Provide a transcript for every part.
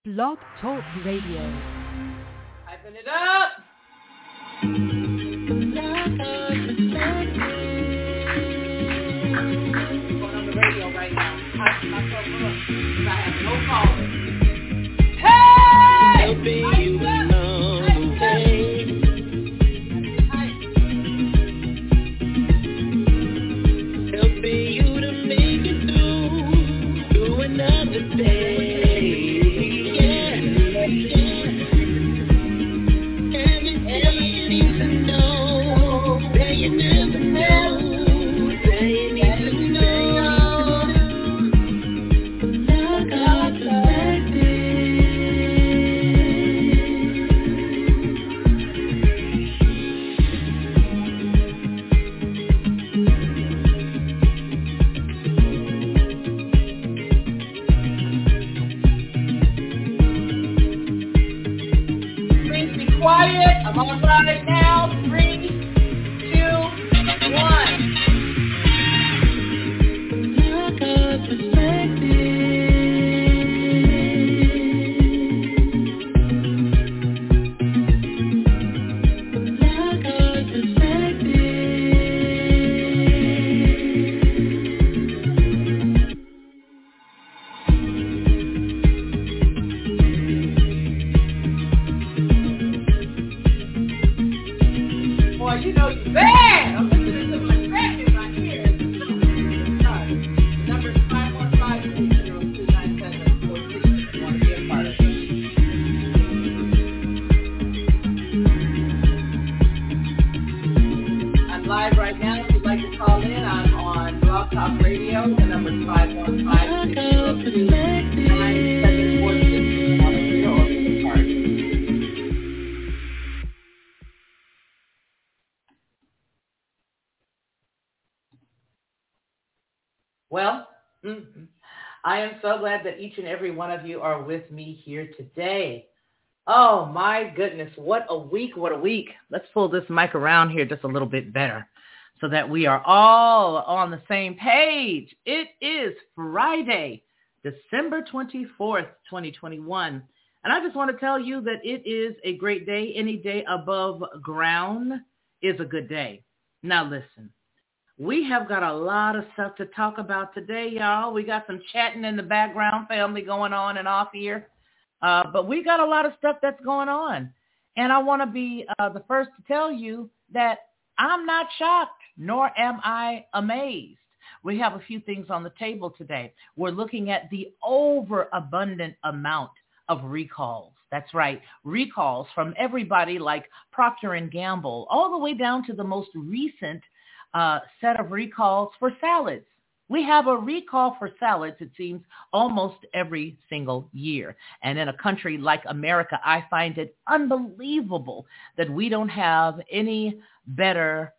Blog Talk Radio. Hyping it up. Going on the radio right now. Hyping myself up because I have no callers. Hey! Helping you along the way. Helping you to make it through another day. Quiet. I'm on right now. 3, 2, 1. You know you bad. I'm listening to my track in my ears. Sorry. The number is 515-802-9746 if you want to be a part of it. I'm live right now. If you'd like to call in, I'm on Blog Talk Radio. The number is 515-802-9746 if you want to be a part of it. Well, I am so glad that each and every one of you are with me here today. Oh, my goodness. What a week. What a week. Let's pull this mic around here just a little bit better so that we are all on the same page. It is Friday, December 24th, 2021. And I just want to tell you that it is a great day. Any day above ground is a good day. Now, listen. We have got a lot of stuff to talk about today, y'all. We got some chatting in the background, family going on and off here. But we got a lot of stuff that's going on. And I want to be the first to tell you that I'm not shocked, nor am I amazed. We have a few things on the table today. We're looking at the overabundant amount of recalls. That's right, recalls from everybody like Procter & Gamble, all the way down to the most recent set of recalls for salads. We have a recall for salads, it seems, almost every single year. And in a country like America, I find it unbelievable that we don't have any better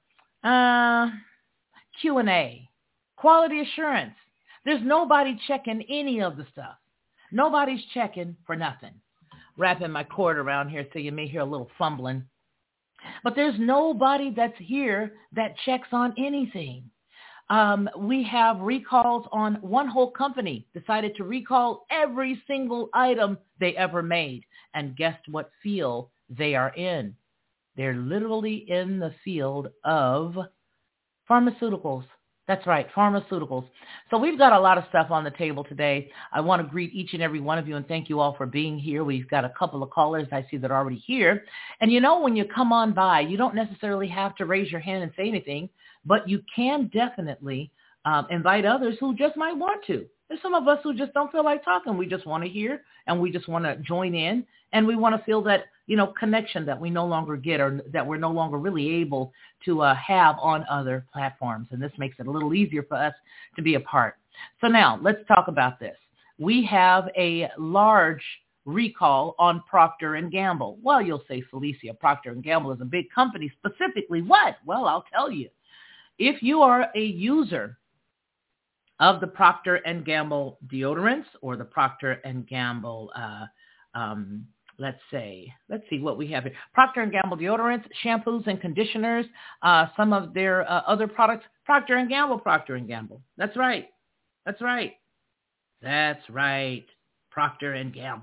Q&A, quality assurance. There's nobody checking any of the stuff. Nobody's checking for nothing. Wrapping my cord around here so you may hear a little fumbling. But there's nobody that's here that checks on anything. We have recalls on one whole company decided to recall every single item they ever made. And guess what field they are in? They're literally in the field of pharmaceuticals. That's right, pharmaceuticals. So we've got a lot of stuff on the table today. I want to greet each and every one of you and thank you all for being here. We've got a couple of callers I see that are already here. And you know, when you come on by, you don't necessarily have to raise your hand and say anything, but you can definitely invite others who just might want to. There's some of us who just don't feel like talking. We just want to hear and we just want to join in and we want to feel that, you know, connection that we no longer get or that we're no longer really able to have on other platforms. And this makes it a little easier for us to be a part. So now let's talk about this. We have a large recall on Procter & Gamble. Well, you'll say, Felicia, Procter & Gamble is a big company. Specifically what? Well, I'll tell you. If you are a user of the Procter & Gamble deodorants or the Procter & Gamble, let's see what we have here. Procter & Gamble deodorants, shampoos and conditioners, some of their other products, Procter & Gamble. That's right. Procter & Gamble.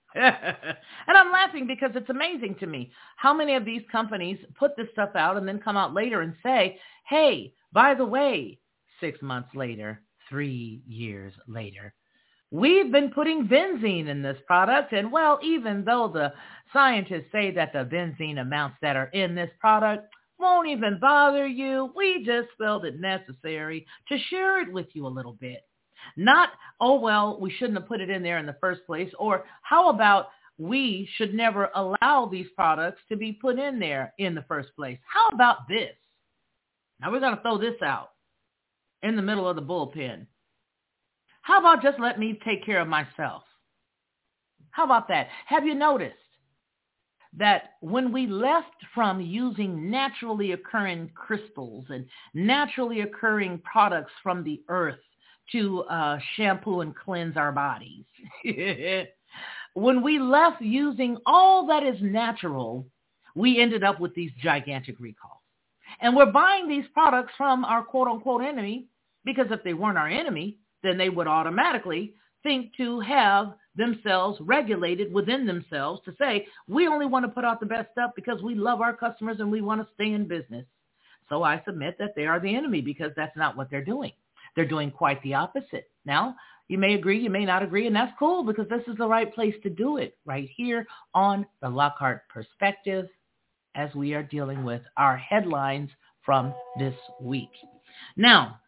And I'm laughing because it's amazing to me how many of these companies put this stuff out and then come out later and say, hey, by the way, 6 months later, 3 years later, we've been putting benzene in this product. And well, even though the scientists say that the benzene amounts that are in this product won't even bother you, we just felt it necessary to share it with you a little bit. Not, oh, well, we shouldn't have put it in there in the first place. Or how about we should never allow these products to be put in there in the first place? How about this? Now we're going to throw this out in the middle of the bullpen. How about just let me take care of myself? How about that? Have you noticed that when we left from using naturally occurring crystals and naturally occurring products from the earth to shampoo and cleanse our bodies, when we left using all that is natural, we ended up with these gigantic recalls. And we're buying these products from our quote-unquote enemy because if they weren't our enemy, then they would automatically think to have themselves regulated within themselves to say, we only want to put out the best stuff because we love our customers and we want to stay in business. So I submit that they are the enemy because that's not what they're doing. They're doing quite the opposite. Now, you may agree, you may not agree, and that's cool because this is the right place to do it, right here on the Lockhart Perspective as we are dealing with our headlines from this week. Now,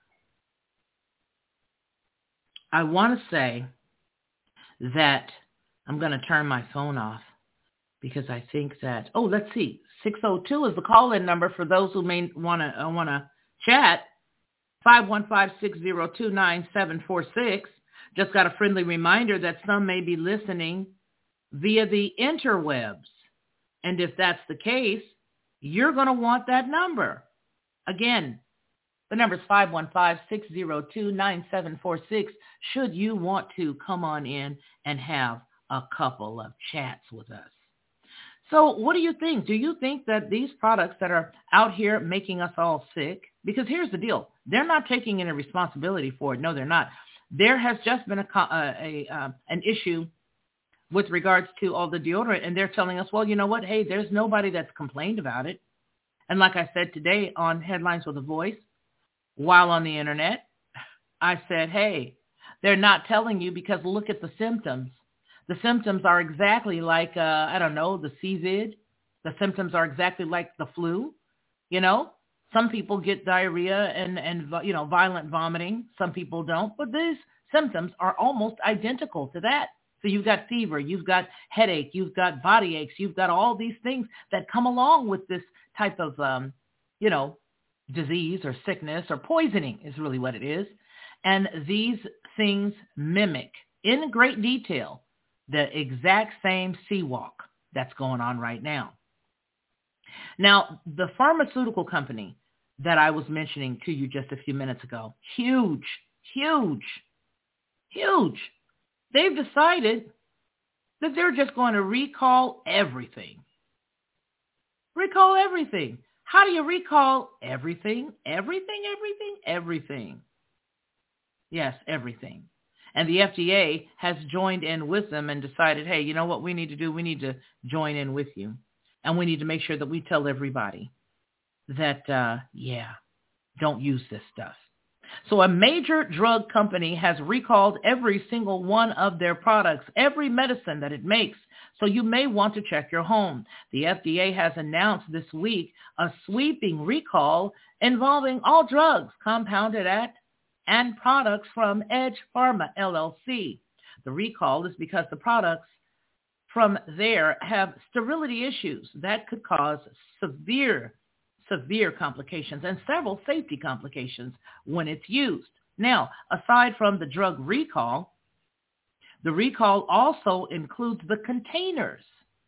I want to say that I'm going to turn my phone off because I think that, let's see, 602 is the call-in number for those who may want to chat. 515-602-9746. Just got a friendly reminder that some may be listening via the interwebs. And if that's the case, you're going to want that number. Again, the number is 515-602-9746 should you want to come on in and have a couple of chats with us. So what do you think? Do you think that these products that are out here making us all sick? Because here's the deal. They're not taking any responsibility for it. No, they're not. There has just been an issue with regards to all the deodorant, and they're telling us, well, you know what? Hey, there's nobody that's complained about it. And like I said today on Headlines with a Voice, while on the internet, I said, hey, they're not telling you because look at the symptoms. The symptoms are exactly like, the CVID. The symptoms are exactly like the flu. Some people get diarrhea and violent vomiting. Some people don't. But these symptoms are almost identical to that. So you've got fever, you've got headache, you've got body aches, you've got all these things that come along with this type of, disease or sickness or poisoning is really what it is. And these things mimic in great detail the exact same sea walk that's going on right now. Now, the pharmaceutical company that I was mentioning to you just a few minutes ago, huge. They've decided that they're just going to recall everything. Recall everything. How do you recall everything? Everything. Yes, everything. And the FDA has joined in with them and decided, hey, you know what we need to do? We need to join in with you. And we need to make sure that we tell everybody that, don't use this stuff. So a major drug company has recalled every single one of their products, every medicine that it makes. So you may want to check your home. The FDA has announced this week a sweeping recall involving all drugs compounded at and products from Edge Pharma, LLC. The recall is because the products from there have sterility issues that could cause severe complications and several safety complications when it's used. Now, aside from the drug recall, the recall also includes the containers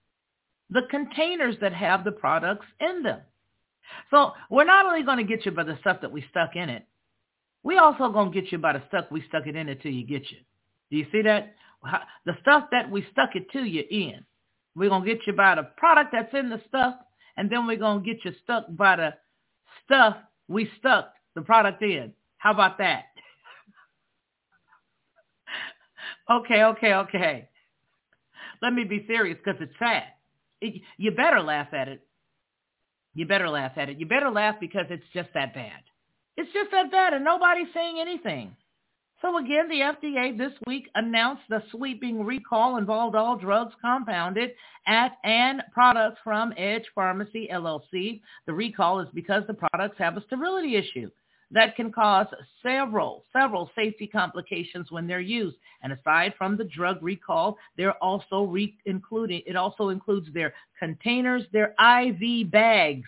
that have the products in them. So we're not only going to get you by the stuff that we stuck in it, we also going to get you by the stuff we stuck it in it till you get you. Do you see that? The stuff that we stuck it to you in. We're going to get you by the product that's in the stuff, and then we're going to get you stuck by the stuff we stuck the product in. How about that? Okay. Let me be serious because it's sad. You better laugh at it. You better laugh at it. You better laugh because it's just that bad. It's just that bad, and nobody's saying anything. So again, the FDA this week announced the sweeping recall involved all drugs compounded at and products from Edge Pharmacy, LLC. The recall is because the products have a sterility issue that can cause several safety complications when they're used. And aside from the drug recall, they're also it also includes their containers, their IV bags,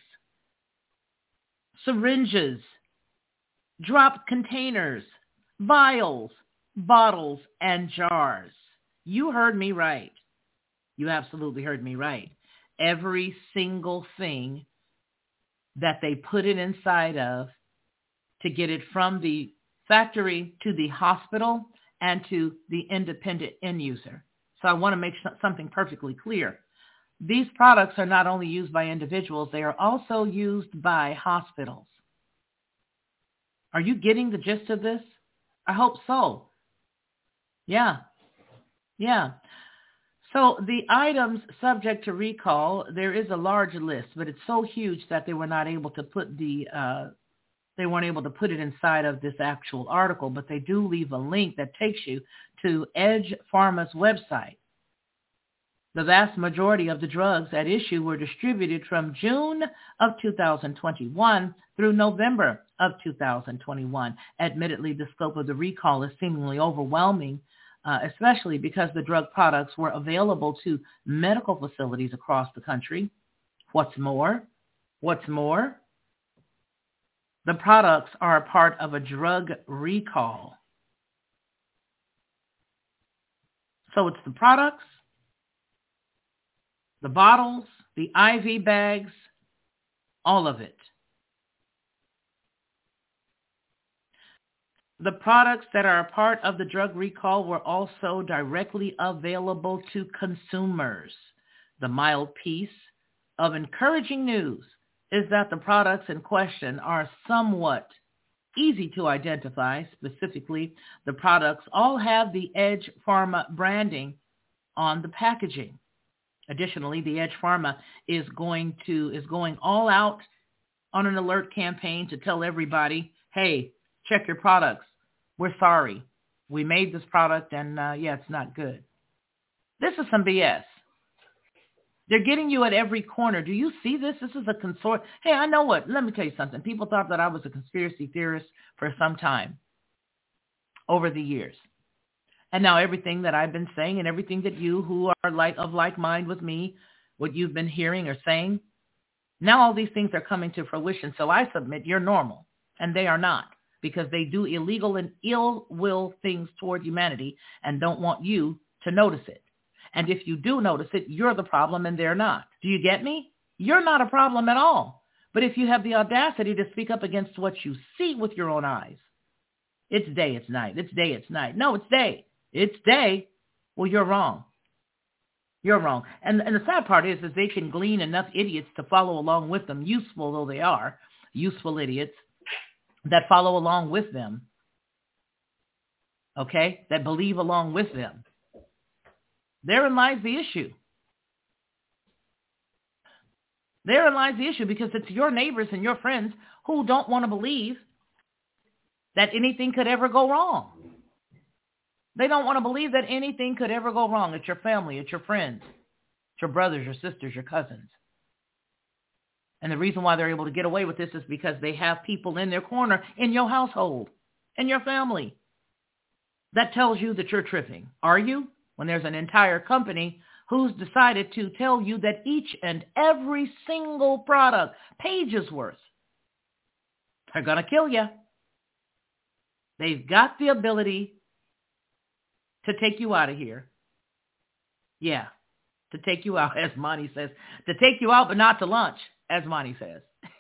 syringes, drop containers, vials, bottles, and jars. You heard me right. You absolutely heard me right. Every single thing that they put it inside of to get it from the factory to the hospital and to the independent end user. So I want to make something perfectly clear. These products are not only used by individuals, they are also used by hospitals. Are you getting the gist of this? I hope so. Yeah. So the items subject to recall, there is a large list, but it's so huge that they were not able to put they weren't able to put it inside of this actual article, but they do leave a link that takes you to Edge Pharma's website. The vast majority of the drugs at issue were distributed from June of 2021 through November of 2021. Admittedly, the scope of the recall is seemingly overwhelming, especially because the drug products were available to medical facilities across the country. What's more, the products are a part of a drug recall. So it's the products, the bottles, the IV bags, all of it. The products that are a part of the drug recall were also directly available to consumers. The mild piece of encouraging news is that the products in question are somewhat easy to identify. Specifically, the products all have the Edge Pharma branding on the packaging. Additionally, the Edge Pharma is going all out on an alert campaign to tell everybody, hey, check your products. We're sorry. We made this product and it's not good. This is some BS. They're getting you at every corner. Do you see this? This is a consort. Hey, I know what. Let me tell you something. People thought that I was a conspiracy theorist for some time over the years. And now everything that I've been saying and everything that you who are of like mind with me, what you've been hearing or saying, now all these things are coming to fruition. So I submit you're normal, and they are not, because they do illegal and ill will things toward humanity and don't want you to notice it. And if you do notice it, you're the problem and they're not. Do you get me? You're not a problem at all. But if you have the audacity to speak up against what you see with your own eyes, it's day, it's night. It's day, it's night. No, it's day. It's day. Well, you're wrong. You're wrong. And the sad part is they can glean enough idiots to follow along with them, useful though they are, useful idiots that follow along with them, okay, that believe along with them. Therein lies the issue. Therein lies the issue, because it's your neighbors and your friends who don't want to believe that anything could ever go wrong. They don't want to believe that anything could ever go wrong. It's your family, it's your friends, it's your brothers, your sisters, your cousins. And the reason why they're able to get away with this is because they have people in their corner, in your household, in your family, that tells you that you're tripping. Are you? When there's an entire company who's decided to tell you that each and every single product, pages worth, they're going to kill you. They've got the ability to take you out of here. Yeah, to take you out, as Monty says. To take you out, but not to lunch, as Monty says.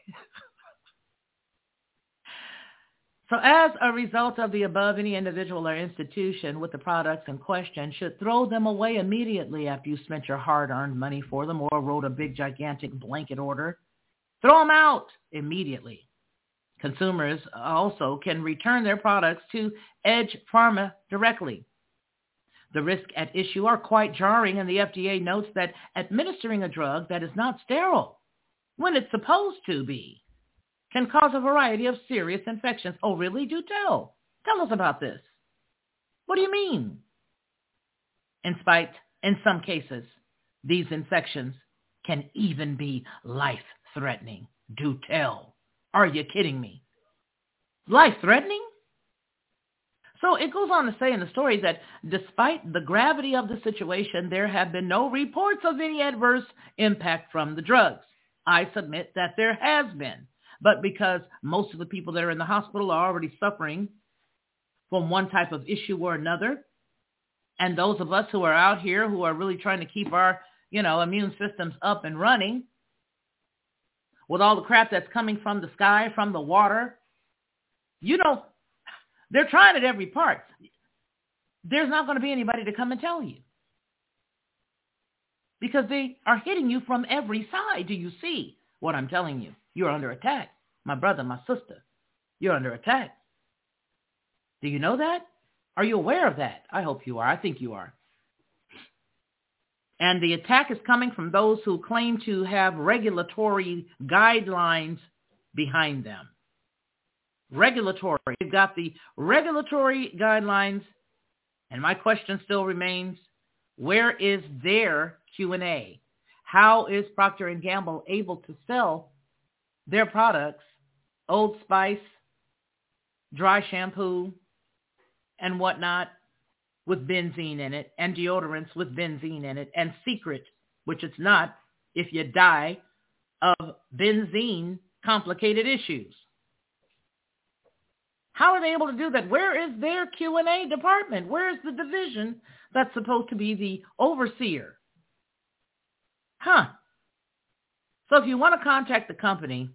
So as a result of the above, any individual or institution with the products in question should throw them away immediately after you spent your hard-earned money for them or wrote a big, gigantic blanket order. Throw them out immediately. Consumers also can return their products to Edge Pharma directly. The risks at issue are quite jarring, and the FDA notes that administering a drug that is not sterile when it's supposed to be can cause a variety of serious infections. Oh, really? Do tell. Tell us about this. What do you mean? In some cases, these infections can even be life-threatening. Do tell. Are you kidding me? Life-threatening? So it goes on to say in the story that despite the gravity of the situation, there have been no reports of any adverse impact from the drugs. I submit that there has been, but because most of the people that are in the hospital are already suffering from one type of issue or another, and those of us who are out here who are really trying to keep our, immune systems up and running with all the crap that's coming from the sky, from the water, they're trying at every part. There's not going to be anybody to come and tell you because they are hitting you from every side. Do you see what I'm telling you? You're under attack. My brother, my sister, you're under attack. Do you know that? Are you aware of that? I hope you are. I think you are. And the attack is coming from those who claim to have regulatory guidelines behind them. Regulatory. You've got the regulatory guidelines, and my question still remains, where is their Q&A? How is Procter & Gamble able to sell their products, Old Spice, dry shampoo, and whatnot, with benzene in it, and deodorants with benzene in it, and Secret, which it's not if you die of benzene-complicated issues? How are they able to do that? Where is their Q&A department? Where is the division that's supposed to be the overseer? So if you want to contact the company,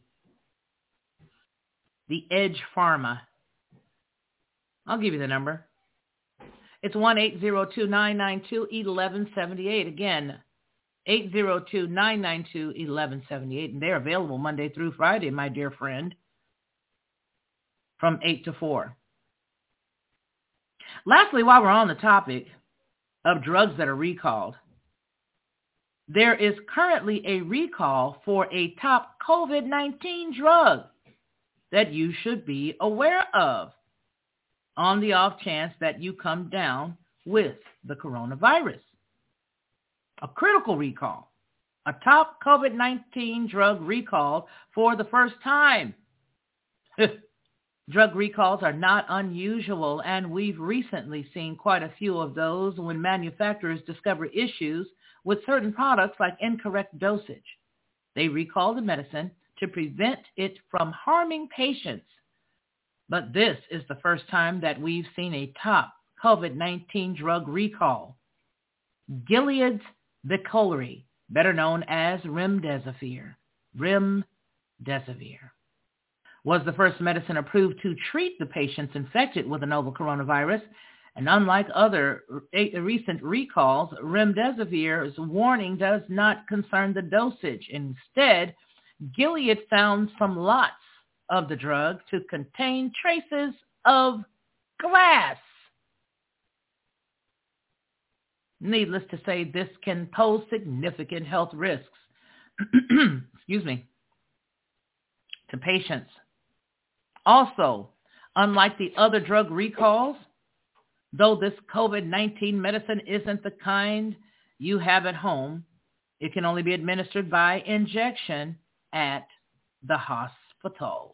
the Edge Pharma, I'll give you the number. It's 1-802-992-1178. Again, 802-992-1178. And they're available Monday through Friday, my dear friend, from 8 to 4. Lastly, while we're on the topic of drugs that are recalled, there is currently a recall for a top COVID-19 drug that you should be aware of on the off chance that you come down with the coronavirus. A critical recall, a top COVID-19 drug recalled for the first time. Drug recalls are not unusual, and we've recently seen quite a few of those when manufacturers discover issues with certain products like incorrect dosage. They recall the medicine to prevent it from harming patients. But this is the first time that we've seen a top COVID-19 drug recall. Gilead's Veklury, better known as Remdesivir, was the first medicine approved to treat the patients infected with the novel coronavirus. And unlike other recent recalls, Remdesivir's warning does not concern the dosage. Instead, Gilead found some lots of the drug to contain traces of glass. Needless to say, this can pose significant health risks to patients. Also, unlike the other drug recalls, though this COVID-19 medicine isn't the kind you have at home, it can only be administered by injection at the hospital.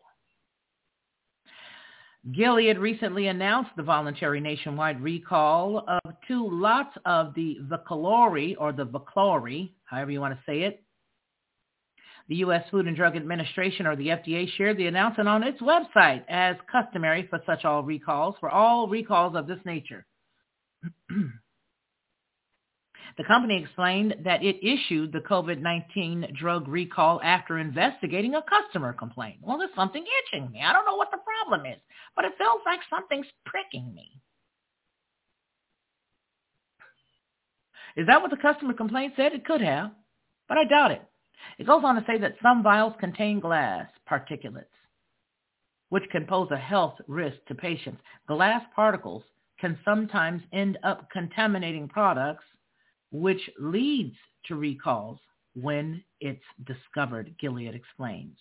Gilead recently announced the voluntary nationwide recall of 2 lots of the Veklury, however you want to say it. The U.S. Food and Drug Administration, or the FDA, shared the announcement on its website as customary for all recalls of this nature. The company explained that it issued the COVID-19 drug recall after investigating a customer complaint. Well, there's something itching me. I don't know what the problem is, but it feels like something's pricking me. Is that what the customer complaint said? It could have, but I doubt it. It goes on to say that some vials contain glass particulates, which can pose a health risk to patients. Glass particles can sometimes end up contaminating products, which leads to recalls when it's discovered, Gilead explains.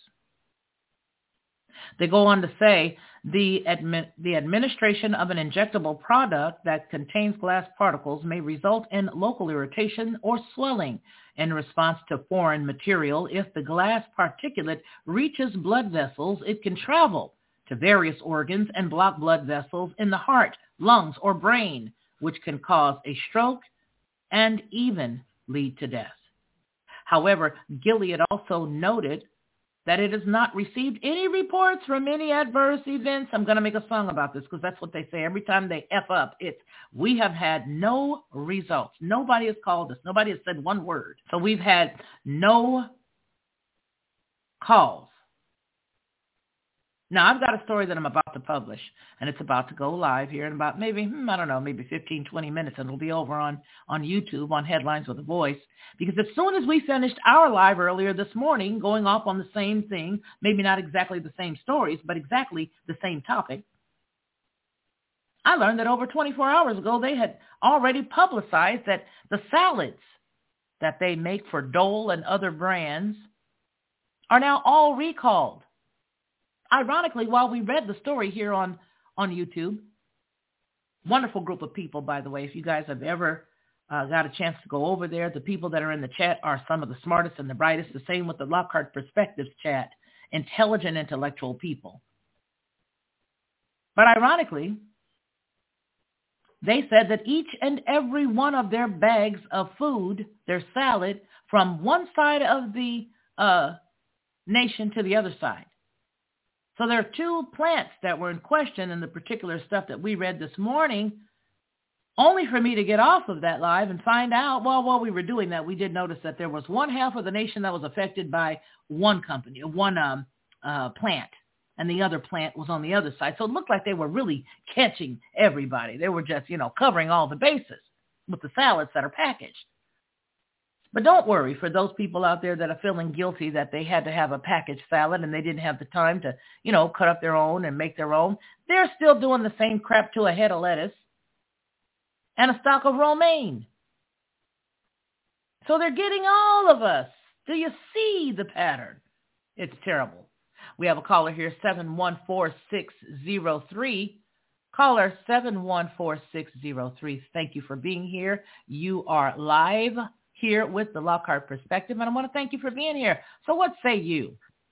They go on to say the administration of an injectable product that contains glass particles may result in local irritation or swelling in response to foreign material. If the glass particulate reaches blood vessels, it can travel to various organs and block blood vessels in the heart, lungs, or brain, which can cause a stroke and even lead to death. However, Gilead also noted that it has not received any reports from any adverse events. I'm going to make a song about this because that's what they say every time they F up. It's, we have had no results. Nobody has called us. Nobody has said one word. So we've had no calls. Now, I've got a story that I'm about to publish, and it's about to go live here in about maybe 15, 20 minutes, and it'll be over on YouTube on Headlines with a Voice. Because as soon as we finished our live earlier this morning, going off on the same thing, maybe not exactly the same stories, but exactly the same topic, I learned that over 24 hours ago, they had already publicized that the salads that they make for Dole and other brands are now all recalled. Ironically, while we read the story here on YouTube, wonderful group of people, by the way. If you guys have ever got a chance to go over there, the people that are in the chat are some of the smartest and the brightest. The same with the Lockhart Perspectives chat, intelligent, intellectual people. But ironically, they said that each and every one of their bags of food, their salad, from one side of the nation to the other side. So there are two plants that were in question in the particular stuff that we read this morning, only for me to get off of that live and find out, well, while we were doing that, we did notice that there was one half of the nation that was affected by one company, one plant, and the other plant was on the other side. So it looked like they were really catching everybody. They were just, covering all the bases with the salads that are packaged. But don't worry for those people out there that are feeling guilty that they had to have a packaged salad and they didn't have the time to, cut up their own and make their own. They're still doing the same crap to a head of lettuce and a stalk of romaine. So they're getting all of us. Do you see the pattern? It's terrible. We have a caller here, 714603. Caller 714603. Thank you for being here. You are live here with the Lockhart Perspective, and I want to thank you for being here. So what say you?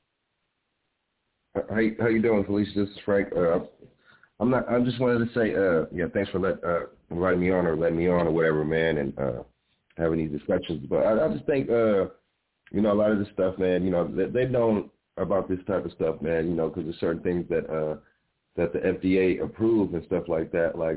How you doing, Felicia? This is Frank. I just wanted to say, thanks for inviting me on or letting me on or whatever, man, and having these discussions. But I just think, a lot of this stuff, man, they've known about this type of stuff, man, because there's certain things that the FDA approves and stuff like that, like,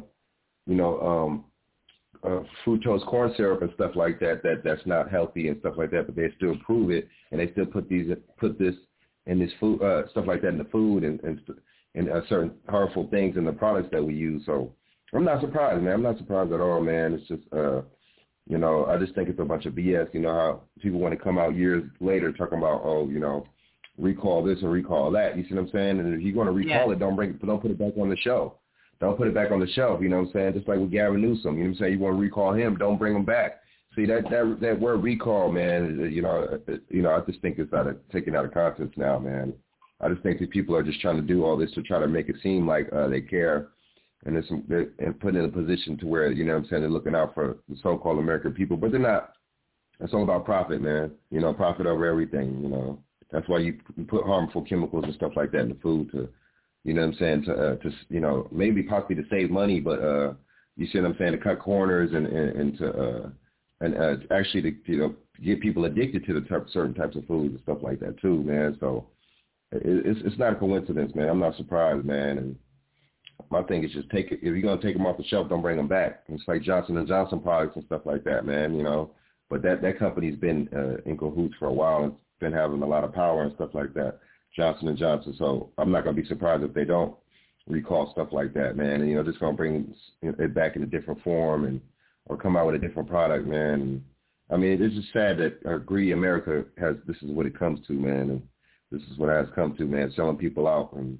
fructose corn syrup and stuff like that's not healthy and stuff like that, but they still approve it, and they still put this in this food, stuff like that in the food and certain harmful things in the products that we use. So I'm not surprised, man. I'm not surprised at all, man. It's just, I just think it's a bunch of BS. How people want to come out years later talking about, recall this and recall that. You see what I'm saying? And if you're going to recall it, don't put it back on the shelf. Don't put it back on the shelf, you know what I'm saying? Just like with Gavin Newsom, you know what I'm saying? You want to recall him, don't bring him back. See, that word recall, man, I just think it's taken out of context now, man. I just think that people are just trying to do all this to try to make it seem like they care and put in a position to where, you know what I'm saying, they're looking out for the so-called American people, but they're not. It's all about profit, man. Profit over everything, That's why you put harmful chemicals and stuff like that in the food to, you know what I'm saying, to maybe possibly to save money, but you see what I'm saying, to cut corners and to actually to get people addicted to the certain types of foods and stuff like that too, man. So it's not a coincidence, man. I'm not surprised, man. And my thing is just take it. If you're gonna take them off the shelf, don't bring them back. It's like Johnson & Johnson products and stuff like that, man. But that company's been in cahoots for a while and been having a lot of power and stuff like that. Johnson & Johnson, so I'm not going to be surprised if they don't recall stuff like that, man, and, just going to bring it back in a different form or come out with a different product, man. And, I mean, it's just sad that greedy America this is what it comes to, man, and this is what it has come to, man, selling people out and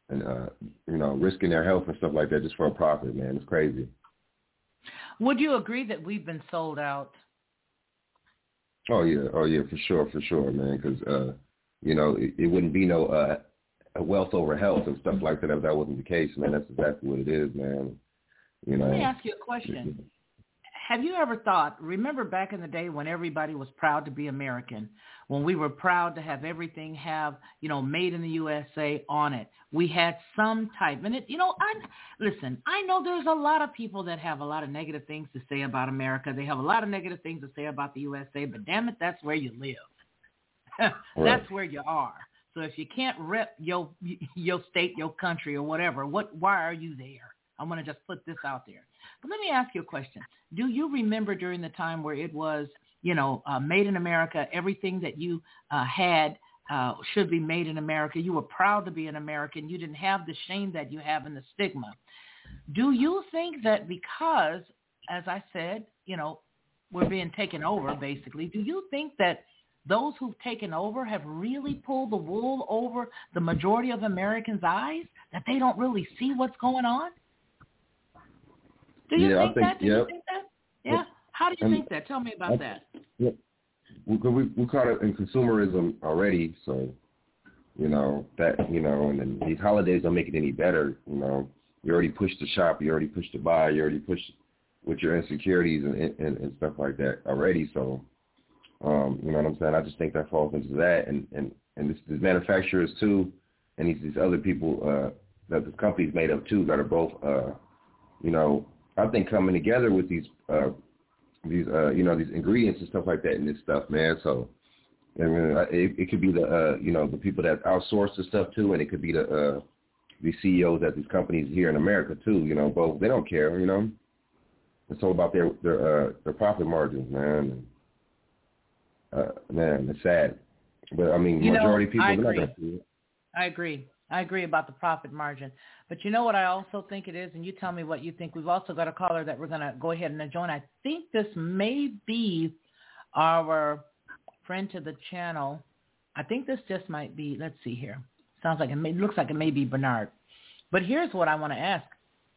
risking their health and stuff like that just for a profit, man. It's crazy. Would you agree that we've been sold out? Oh yeah, for sure, man. Because it wouldn't be no wealth over health and stuff like that if that wasn't the case, man. That's exactly what it is, man. Let me ask you a question. Have you ever thought, remember back in the day when everybody was proud to be American, when we were proud to have everything have, made in the USA on it. We had some type, and I know there's a lot of people that have a lot of negative things to say about America. They have a lot of negative things to say about the USA, but damn it, that's where you live. That's where you are. So if you can't rep your state, your country, or whatever, why are you there? I'm going to just put this out there. But let me ask you a question. Do you remember during the time where it was, made in America, everything that you had should be made in America? You were proud to be an American. You didn't have the shame that you have in the stigma. Do you think that because, as I said, we're being taken over, basically, do you think that those who've taken over have really pulled the wool over the majority of Americans' eyes, that they don't really see what's going on? Do you think that? Do you think that? Yeah. How do you think that? Tell me about that. Yeah. We're caught up in consumerism already, so, and then these holidays don't make it any better. You already pushed to shop, you already pushed to buy, you already pushed with your insecurities and stuff like that already. So, you know what I'm saying? I just think that falls into that, and this manufacturers too, and these other people that the company's made up too, that are both, I think coming together with these ingredients and stuff like that in this stuff, man. So, it could be the people that outsource the stuff too, and it could be the CEOs at these companies here in America too. Both, they don't care. It's all about their profit margins, man. Man, it's sad, but I mean, majority of people are not going to see it. I agree about the profit margin. But you know what I also think it is, and you tell me what you think. We've also got a caller that we're going to go ahead and join. I think this may be our friend to the channel. I think this just might be, let's see here. Looks like it may be Bernard. But here's what I want to ask.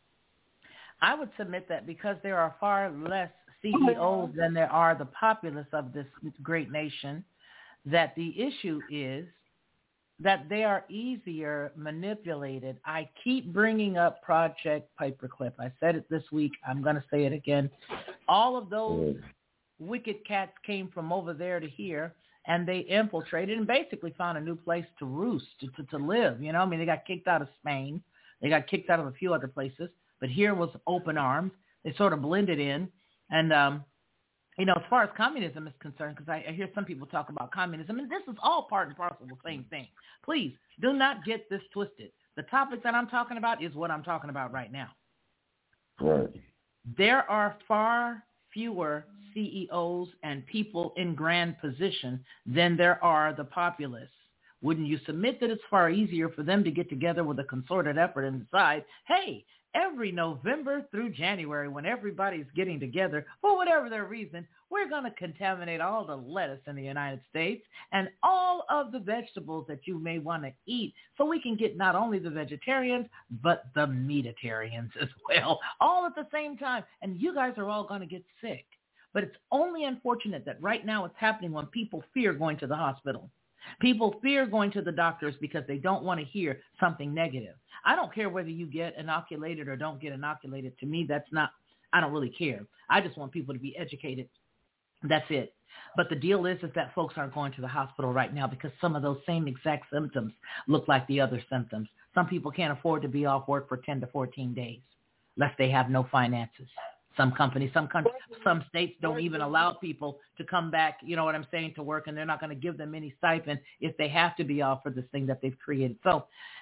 I would submit that because there are far less CEOs than there are the populace of this great nation, that the issue is that they are easier manipulated. I keep bringing up Project Paperclip. I said it this week. I'm going to say it again. All of those wicked cats came from over there to here, and they infiltrated and basically found a new place to roost, to live. They got kicked out of Spain. They got kicked out of a few other places. But here was open arms. They sort of blended in. And, as far as communism is concerned, because I hear some people talk about communism, and this is all part and parcel of the same thing. Please do not get this twisted. The topic that I'm talking about is what I'm talking about right now. Right. There are far fewer CEOs and people in grand position than there are the populace. Wouldn't you submit that it's far easier for them to get together with a concerted effort and decide, hey, every November through January, when everybody's getting together, for whatever their reason, we're going to contaminate all the lettuce in the United States and all of the vegetables that you may want to eat, so we can get not only the vegetarians, but the meatitarians as well, all at the same time. And you guys are all going to get sick. But it's only unfortunate that right now it's happening when people fear going to the hospital. People fear going to the doctors because they don't want to hear something negative. I don't care whether you get inoculated or don't get inoculated. To me, I don't really care. I just want people to be educated. That's it. But the deal is that folks aren't going to the hospital right now because some of those same exact symptoms look like the other symptoms. Some people can't afford to be off work for 10 to 14 days unless they have no finances. Some companies, some states don't even allow people to come back, you know what I'm saying, to work, and they're not going to give them any stipend if they have to be off for this thing that they've created. So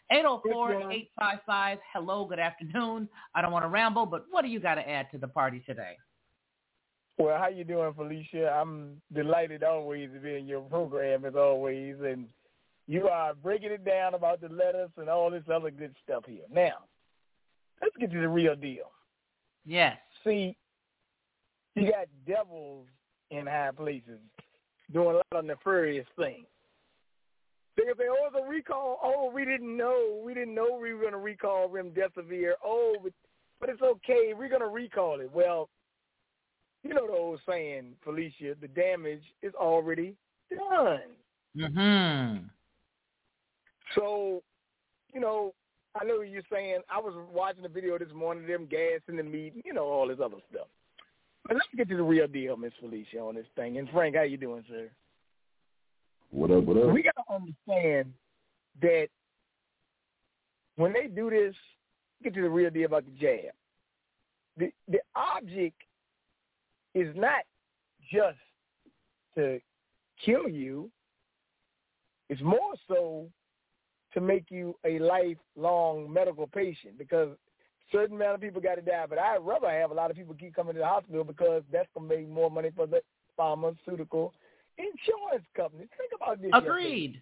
804-855, hello, good afternoon. I don't want to ramble, but what do you got to add to the party today? Well, how you doing, Felicia? I'm delighted always to be in your program as always, and you are breaking it down about the lettuce and all this other good stuff here. Now, let's get to the real deal. Yes. See, you got devils in high places doing a lot of nefarious things. They say, oh, it's a recall. Oh, we didn't know. We didn't know we were going to recall remdesivir. Oh, but it's okay. We're going to recall it. Well, you know the old saying, Felicia, the damage is already done. Mm-hmm. So, you know, I know what you're saying. I was watching a video this morning of them gassing the meat, you know, all this other stuff. But let's get to the real deal, Miss Felicia, on this thing. And Frank, how you doing, sir? What up, what up? We got to understand that when they do this, get to the real deal about the jab. The object is not just to kill you. It's more so to make you a lifelong medical patient, because certain amount of people got to die. But I'd rather have a lot of people keep coming to the hospital, because that's going to make more money for the pharmaceutical insurance companies. Think about this. Agreed.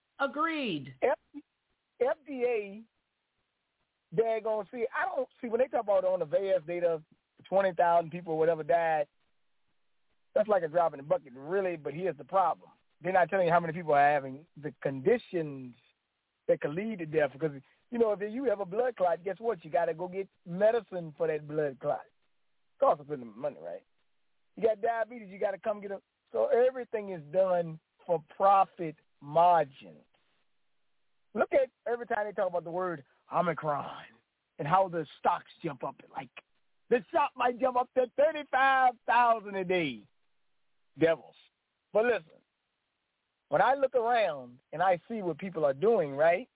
FDA, they're going to see. I don't see when they talk about on the vast data, 20,000 people or whatever died. That's like a drop in the bucket, really. But here's the problem: they're not telling you how many people are having the conditions that could lead to death. Because you know, if you have a blood clot, guess what? You got to go get medicine for that blood clot. Costs a bit of money, right? You got diabetes, you got to come get it. So everything is done for profit margins. Look at every time they talk about the word Omicron and how the stocks jump up. Like the stock might jump up to 35,000 a day. Devils. But listen, when I look around and I see what people are doing, right,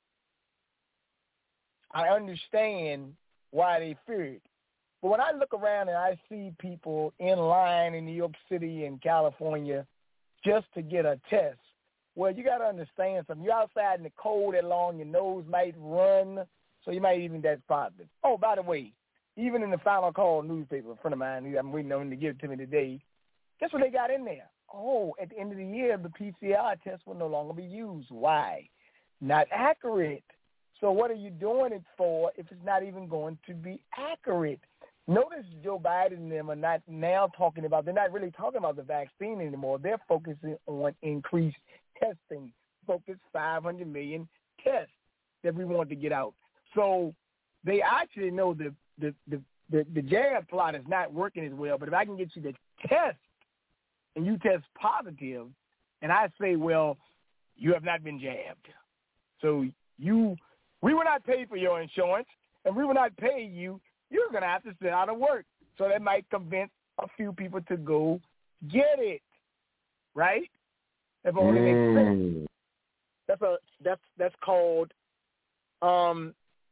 I understand why they fear it. But when I look around and I see people in line in New York City and California just to get a test, well, you got to understand something. You're outside in the cold that long, your nose might run, so you might even test positive. Oh, by the way, even in the Final Call newspaper, a friend of mine, I'm waiting on him to give it to me today, guess what they got in there? Oh, at the end of the year, the PCR test will no longer be used. Why? Not accurate. So what are you doing it for if it's not even going to be accurate? Notice Joe Biden and them are not now talking about, they're not really talking about the vaccine anymore. They're focusing on increased testing, focus 500 million tests that we want to get out. So they actually know the jab plot is not working as well, but if I can get you the test and you test positive, and I say, well, you have not been jabbed. So we will not pay for your insurance, and we will not pay you. You're going to have to sit out of work. So that might convince a few people to go get it, right? That only makes sense. That's called, also,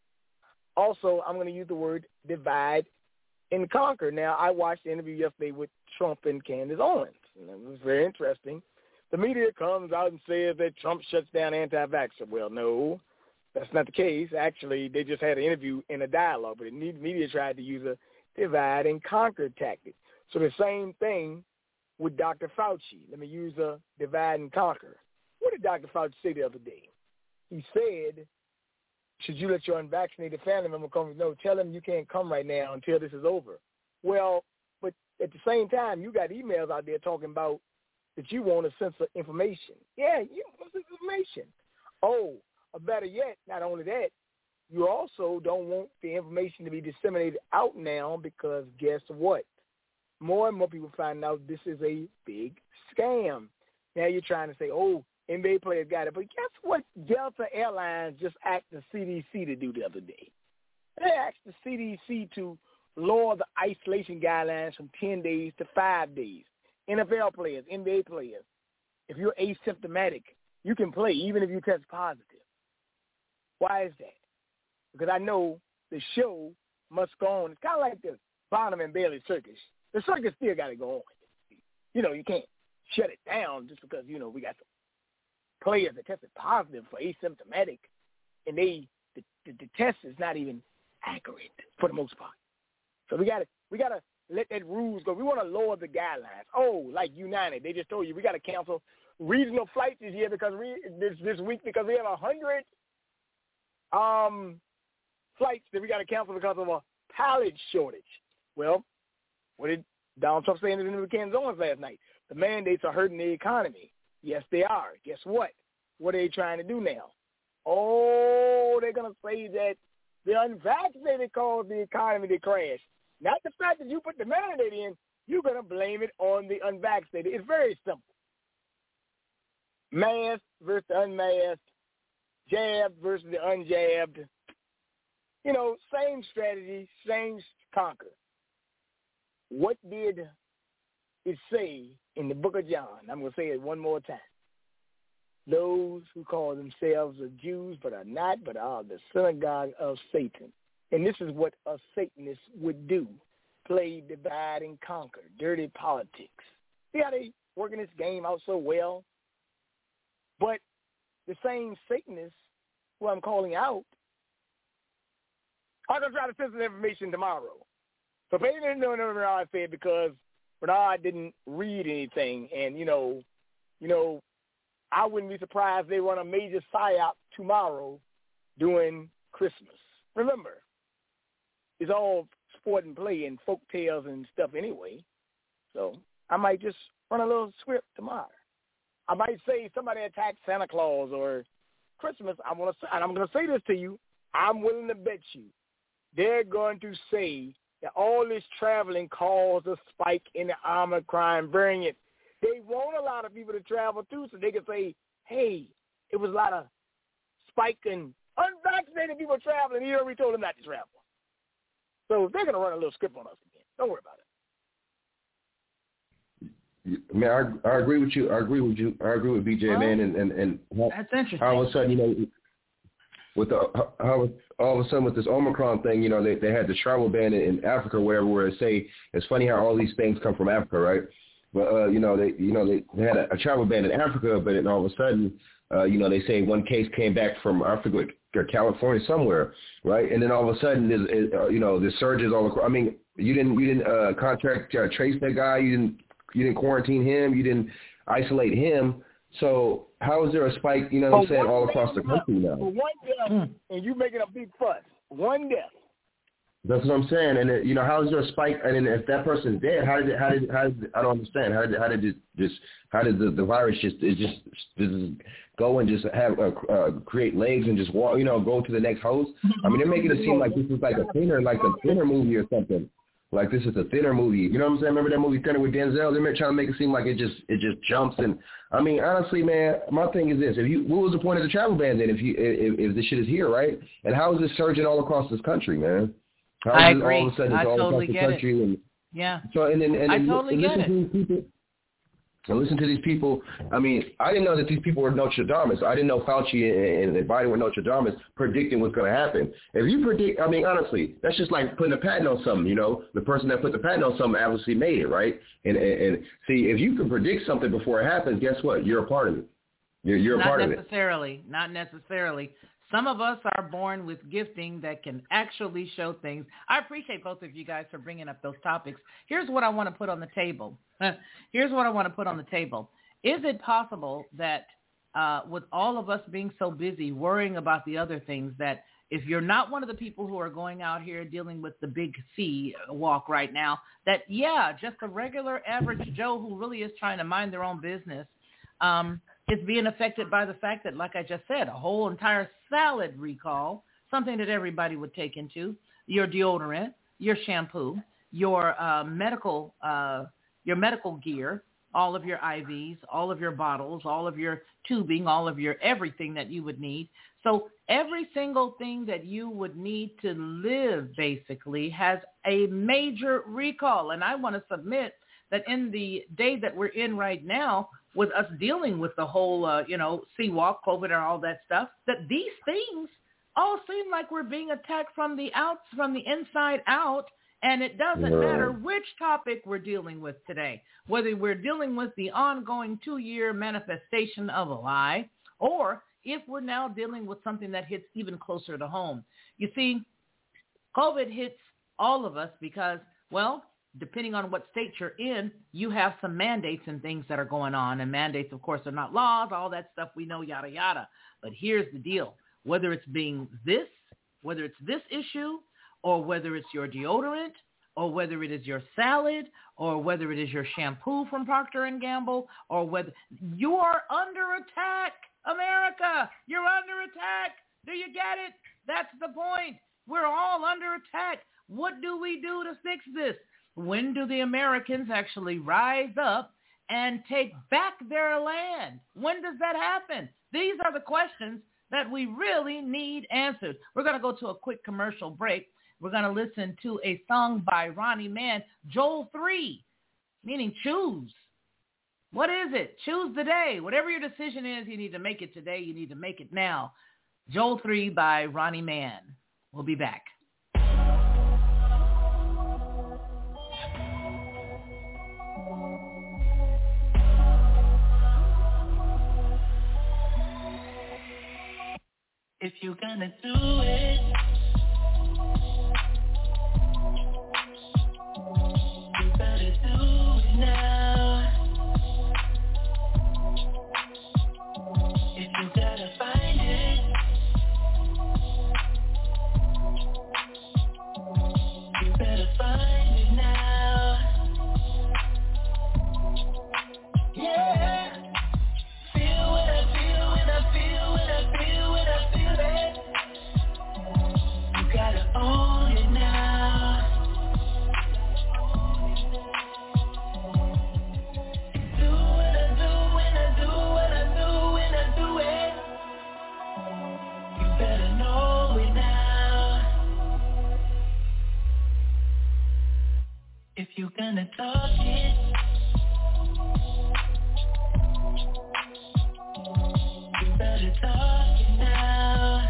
I'm going to use the word divide and conquer. Now, I watched the interview yesterday with Trump and Candace Owens, and it was very interesting. The media comes out and says that Trump shuts down anti-vaxxer. Well, no. That's not the case. Actually, they just had an interview in a dialogue, but the media tried to use a divide and conquer tactic. So the same thing with Dr. Fauci. Let me use a divide and conquer. What did Dr. Fauci say the other day? He said, should you let your unvaccinated family member come? No, tell them you can't come right now until this is over. Well, but at the same time, you got emails out there talking about that you want to censor information. Yeah, you want to censor information. Oh, or better yet, not only that, you also don't want the information to be disseminated out now because guess what? More and more people find out this is a big scam. Now you're trying to say, oh, NBA players got it. But guess what Delta Airlines just asked the CDC to do the other day? They asked the CDC to lower the isolation guidelines from 10 days to 5 days. NFL players, NBA players, if you're asymptomatic, you can play even if you test positive. Why is that? Because I know the show must go on. It's kind of like the Barnum and Bailey circus. The circus still got to go on. You know, you can't shut it down just because, you know, we got some players that tested positive for asymptomatic, and the test is not even accurate for the most part. So we gotta let that rules go. We want to lower the guidelines. Oh, like United, they just told you we got to cancel regional flights this year because this week because we have 100 flights that we got to cancel because of a pilot shortage. Well, what did Donald Trump say in the interview with Candace Owens last night? The mandates are hurting the economy. Yes, they are. Guess what? what are they trying to do now? Oh, they're going to say that the unvaccinated caused the economy to crash. Not the fact that you put the mandate in, you're going to blame it on the unvaccinated. It's very simple. Masked versus unmasked, jabbed versus the unjabbed. You know, same strategy, same conquer. What did it say in the book of John? I'm going to say it one more time. Those who call themselves the Jews but are not, but are the synagogue of Satan. And this is what a Satanist would do. Play, divide, and conquer. Dirty politics. See how they working this game out so well? But the same Satanists who I'm calling out are going to try to censor information tomorrow. So they didn't know what Bernard said because Bernard didn't read anything. And, you know, I wouldn't be surprised if they run a major psyop tomorrow during Christmas. Remember, it's all sport and play and folk tales and stuff anyway. So I might just run a little script tomorrow. I might say somebody attacked Santa Claus or Christmas. I'm going to say this to you. I'm willing to bet you they're going to say that all this traveling caused a spike in the Omicron variant. They want a lot of people to travel too, so they can say, hey, it was a lot of spike in unvaccinated people traveling. He already told them not to travel. So they're going to run a little script on us again. Don't worry about it. Man, I agree with you. I agree with BJ, man. And that's interesting. All of a sudden, you know, with all of a sudden with this Omicron thing, you know, they had the travel ban in Africa or whatever, where they say it's funny how all these things come from Africa, right? But they had a travel ban in Africa, but then all of a sudden, they say one case came back from Africa or California somewhere, right? And then all of a sudden, there's surges all across. I mean, you didn't contact trace that guy. You didn't quarantine him. You didn't isolate him. So how is there a spike? You know what I'm saying, all across the country now? For one death, and you making a big fuss. One death. That's what I'm saying. And how is there a spike? And then if that person's dead, how did I don't understand. How did the virus just go and just have create legs and just walk, go to the next host? I mean, they're making it seem like this is like a thinner movie or something. Like this is a thinner movie. You know what I'm saying? Remember that movie Thinner with Denzel? They're trying to make it seem like it just jumps. And I mean, honestly, man, my thing is this: what was the point of the travel ban then? If this shit is here, right? And how is this surging all across this country, man? I agree. All of a sudden it's all totally get it. And, yeah. So and I totally get it. Listen to these people. I mean, I didn't know that these people were Nostradamus. I didn't know Fauci and Biden were Nostradamus predicting what's going to happen. If you predict, I mean, honestly, that's just like putting a patent on something, The person that put the patent on something obviously made it, right? And see, if you can predict something before it happens, guess what? You're a part of it. You're a part of it. Not necessarily. Some of us are born with gifting that can actually show things. I appreciate both of you guys for bringing up those topics. Here's what I want to put on the table. Is it possible that with all of us being so busy worrying about the other things, that if you're not one of the people who are going out here dealing with the big C walk right now, that, just a regular average Joe who really is trying to mind their own business is being affected by the fact that, like I just said, a whole entire salad recall, something that everybody would take into, your deodorant, your shampoo, your medical gear, all of your IVs, all of your bottles, all of your tubing, all of your everything that you would need. So every single thing that you would need to live basically has a major recall. And I want to submit that in the day that we're in right now, with us dealing with the whole, C-Walk, COVID, and all that stuff, that these things all seem like we're being attacked from the inside out, and it doesn't matter which topic we're dealing with today, whether we're dealing with the ongoing 2-year manifestation of a lie, or if we're now dealing with something that hits even closer to home. You see, COVID hits all of us because, depending on what state you're in, you have some mandates and things that are going on. And mandates, of course, are not laws, all that stuff we know, yada, yada. But here's the deal. Whether it's this issue, or whether it's your deodorant, or whether it is your salad, or whether it is your shampoo from Procter & Gamble, or whether you are under attack America, you're under attack. Do you get it? That's the point. We're all under attack. What do we do to fix this? When do the Americans actually rise up and take back their land? When does that happen? These are the questions that we really need answered. We're going to go to a quick commercial break. We're going to listen to a song by Ronnie Mann, Joel 3, meaning choose. What is it? Choose today. Whatever your decision is, you need to make it today. You need to make it now. Joel 3 by Ronnie Mann. We'll be back. If you're gonna do it, you better do it now. If you gotta find it, you better find it now. Yeah. Feel what I feel when I feel what I feel when I feel it. You gotta own it now. Do what I do when I do what I do when I do it. You better know it now. If you're gonna talk it, you better talk it now.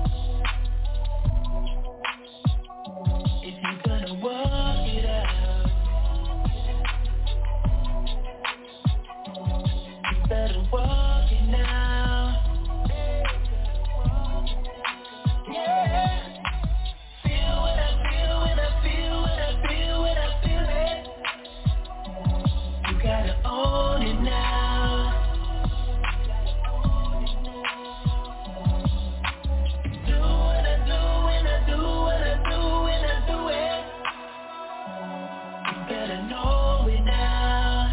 If you're gonna walk it out, you better walk it now. Yeah. Feel what I feel when I feel what I feel when I feel it. You gotta own it now. Do what I do when I do what I do when I do it. You better know it now.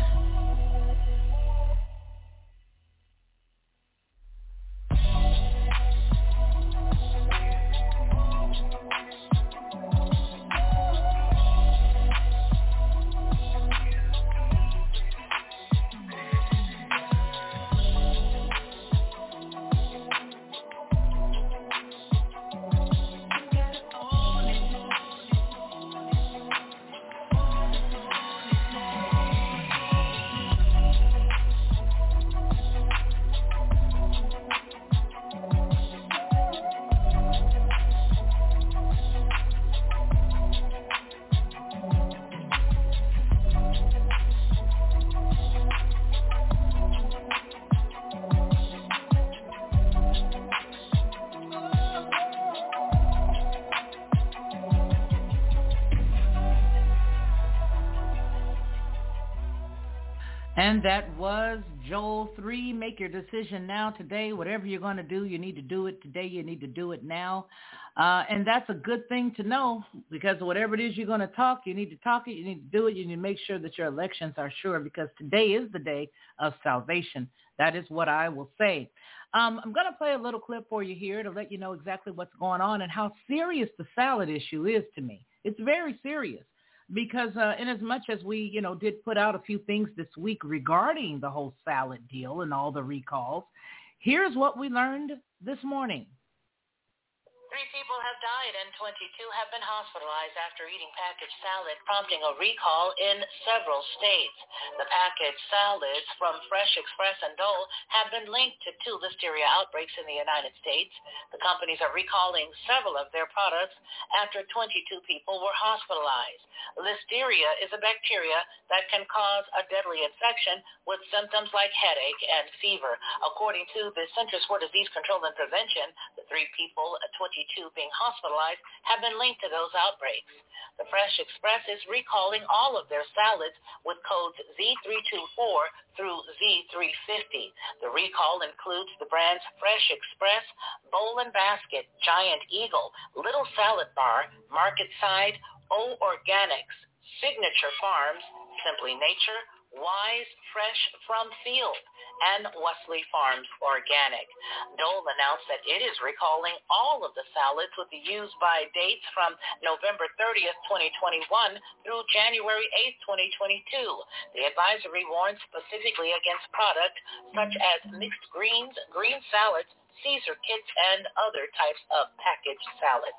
And that was Joel 3. Make your decision now, today. Whatever you're going to do, you need to do it today. You need to do it now. And that's a good thing to know, because whatever it is you're going to talk, you need to talk it. You need to do it. You need to make sure that your elections are sure, because today is the day of salvation. That is what I will say. I'm going to play a little clip for you here to let you know exactly what's going on and how serious the salad issue is to me. It's very serious. Because in as much as we, did put out a few things this week regarding the whole salad deal and all the recalls, here's what we learned this morning. 3 people have died and 22 have been hospitalized after eating packaged salad, prompting a recall in several states. The packaged salads from Fresh Express and Dole have been linked to 2 listeria outbreaks in the United States. The companies are recalling several of their products after 22 people were hospitalized. Listeria is a bacteria that can cause a deadly infection with symptoms like headache and fever. According to the Centers for Disease Control and Prevention, the 3 people, 22 being hospitalized, have been linked to those outbreaks. The Fresh Express is recalling all of their salads with codes Z324 through Z350. The recall includes the brands Fresh Express, Bowl and Basket, Giant Eagle, Little Salad Bar, Market Side, O Organics, Signature Farms, Simply Nature, Wise Fresh from Field, and Wesley Farms Organic. Dole announced that it is recalling all of the salads with the use-by dates from November 30th, 2021 through January 8th, 2022. The advisory warns specifically against products such as mixed greens, green salads, Caesar kits, and other types of packaged salad.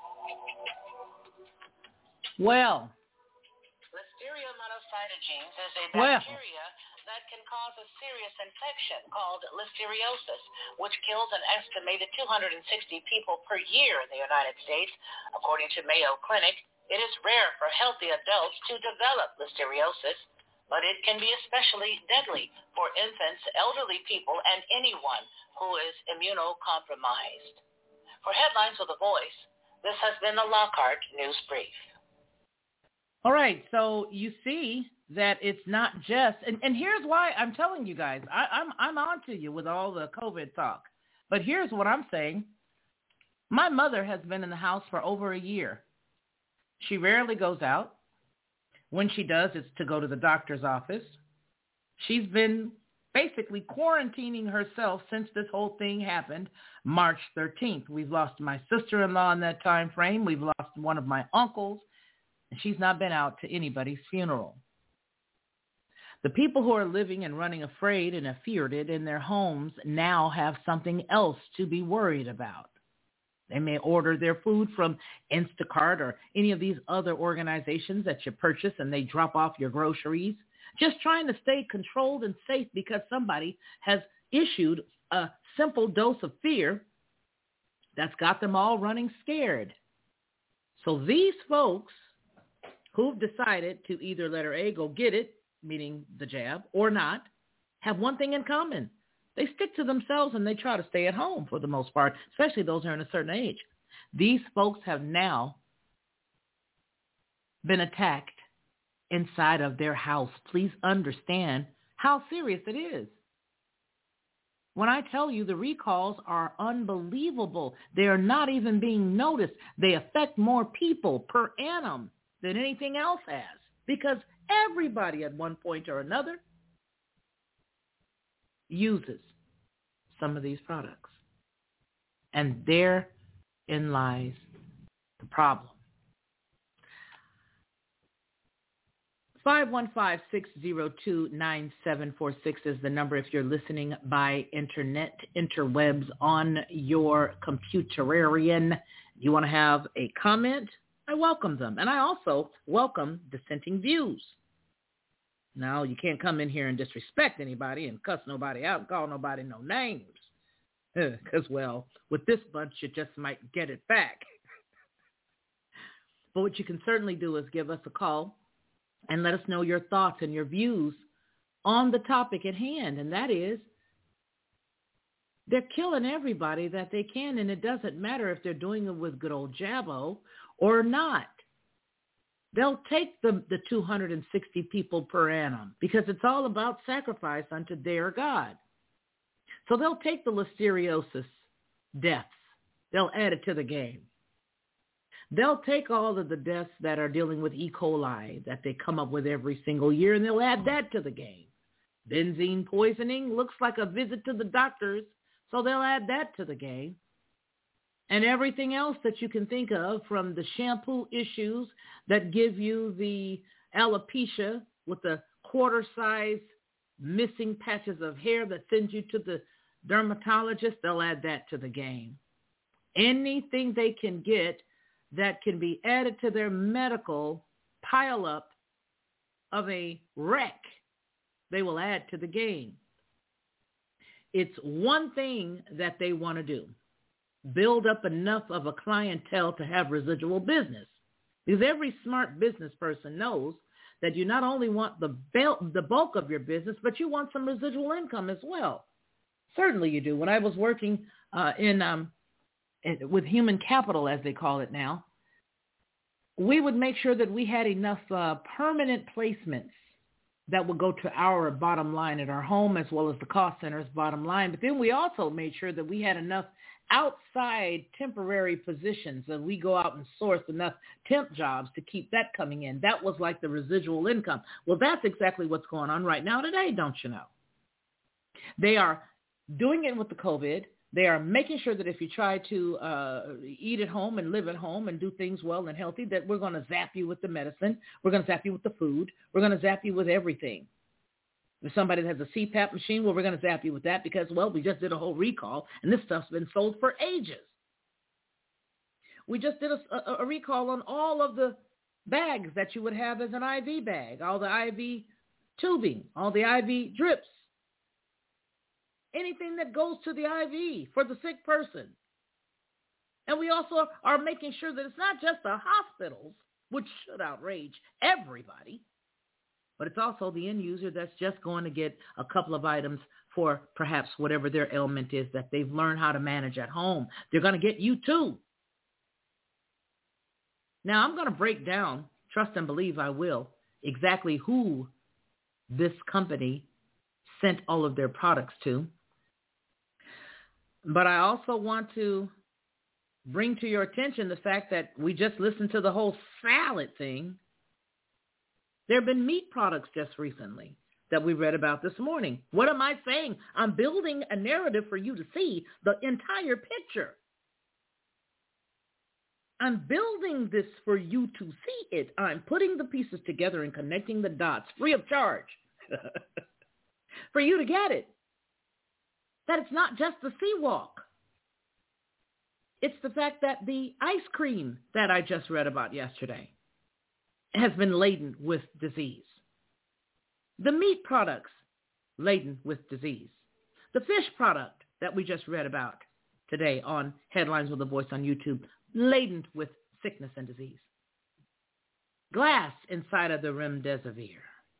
Well, Listeria monocytogenes is a bacteria that can cause a serious infection called listeriosis, which kills an estimated 260 people per year in the United States. According to Mayo Clinic, it is rare for healthy adults to develop listeriosis, but it can be especially deadly for infants, elderly people, and anyone who is immunocompromised. For Headlines with a Voice, this has been the Lockhart News Brief. All right, so you see that it's not just, and here's why I'm telling you guys, I'm on to you with all the COVID talk, but here's what I'm saying. My mother has been in the house for over a year. She rarely goes out. When she does, it's to go to the doctor's office. She's been basically quarantining herself since this whole thing happened March 13th. We've lost my sister-in-law in that time frame. We've lost one of my uncles. She's not been out to anybody's funeral. The people who are living and running afraid and feared in their homes now have something else to be worried about. They may order their food from Instacart or any of these other organizations that you purchase and they drop off your groceries, just trying to stay controlled and safe because somebody has issued a simple dose of fear that's got them all running scared. So these folks who've decided to either letter A, go get it, meaning the jab, or not, have one thing in common. They stick to themselves and they try to stay at home for the most part, especially those who are in a certain age. These folks have now been attacked inside of their house. Please understand how serious it is. When I tell you the recalls are unbelievable, they are not even being noticed. They affect more people per annum than anything else has, because everybody at one point or another uses some of these products. And therein lies the problem. 515-602-9746 is the number if you're listening by internet, interwebs, on your computerarian. You want to have a comment? I welcome them. And I also welcome dissenting views. Now, you can't come in here and disrespect anybody and cuss nobody out and call nobody no names. Because, well, with this bunch, you just might get it back. But what you can certainly do is give us a call and let us know your thoughts and your views on the topic at hand. And that is, they're killing everybody that they can, and it doesn't matter if they're doing it with good old Jabo or not. They'll take the 260 people per annum because it's all about sacrifice unto their God. So they'll take the listeriosis deaths. They'll add it to the game. They'll take all of the deaths that are dealing with E. coli that they come up with every single year, and they'll add that to the game. Benzene poisoning looks like a visit to the doctors, so they'll add that to the game. And everything else that you can think of, from the shampoo issues that give you the alopecia with the quarter-size missing patches of hair that sends you to the dermatologist, they'll add that to the game. Anything they can get that can be added to their medical pile-up of a wreck, they will add to the game. It's one thing that they want to do: build up enough of a clientele to have residual business. Because every smart business person knows that you not only want the bulk of your business, but you want some residual income as well. Certainly you do. When I was working with human capital, as they call it now, we would make sure that we had enough permanent placements that would go to our bottom line at our home as well as the cost center's bottom line. But then we also made sure that we had enough outside temporary positions, that we go out and source enough temp jobs to keep that coming in. That was like the residual income. Well, that's exactly what's going on right now today, don't you know? They are doing it with the COVID. They are making sure that if you try to eat at home and live at home and do things well and healthy, that we're going to zap you with the medicine. We're going to zap you with the food. We're going to zap you with everything. If somebody that has a CPAP machine, well, we're going to zap you with that because, well, we just did a whole recall, and this stuff's been sold for ages. We just did a recall on all of the bags that you would have as an IV bag, all the IV tubing, all the IV drips, anything that goes to the IV for the sick person. And we also are making sure that it's not just the hospitals, which should outrage everybody, but it's also the end user that's just going to get a couple of items for perhaps whatever their ailment is that they've learned how to manage at home. They're going to get you too. Now, I'm going to break down, trust and believe I will, exactly who this company sent all of their products to. But I also want to bring to your attention the fact that we just listened to the whole salad thing. There have been meat products just recently that we read about this morning. What am I saying? I'm building a narrative for you to see the entire picture. I'm building this for you to see it. I'm putting the pieces together and connecting the dots free of charge for you to get it. That it's not just the C-Walk. It's the fact that the ice cream that I just read about yesterday has been laden with disease. The meat products laden with disease. The fish product that we just read about today on Headlines with a Voice on YouTube, laden with sickness and disease. Glass inside of the remdesivir.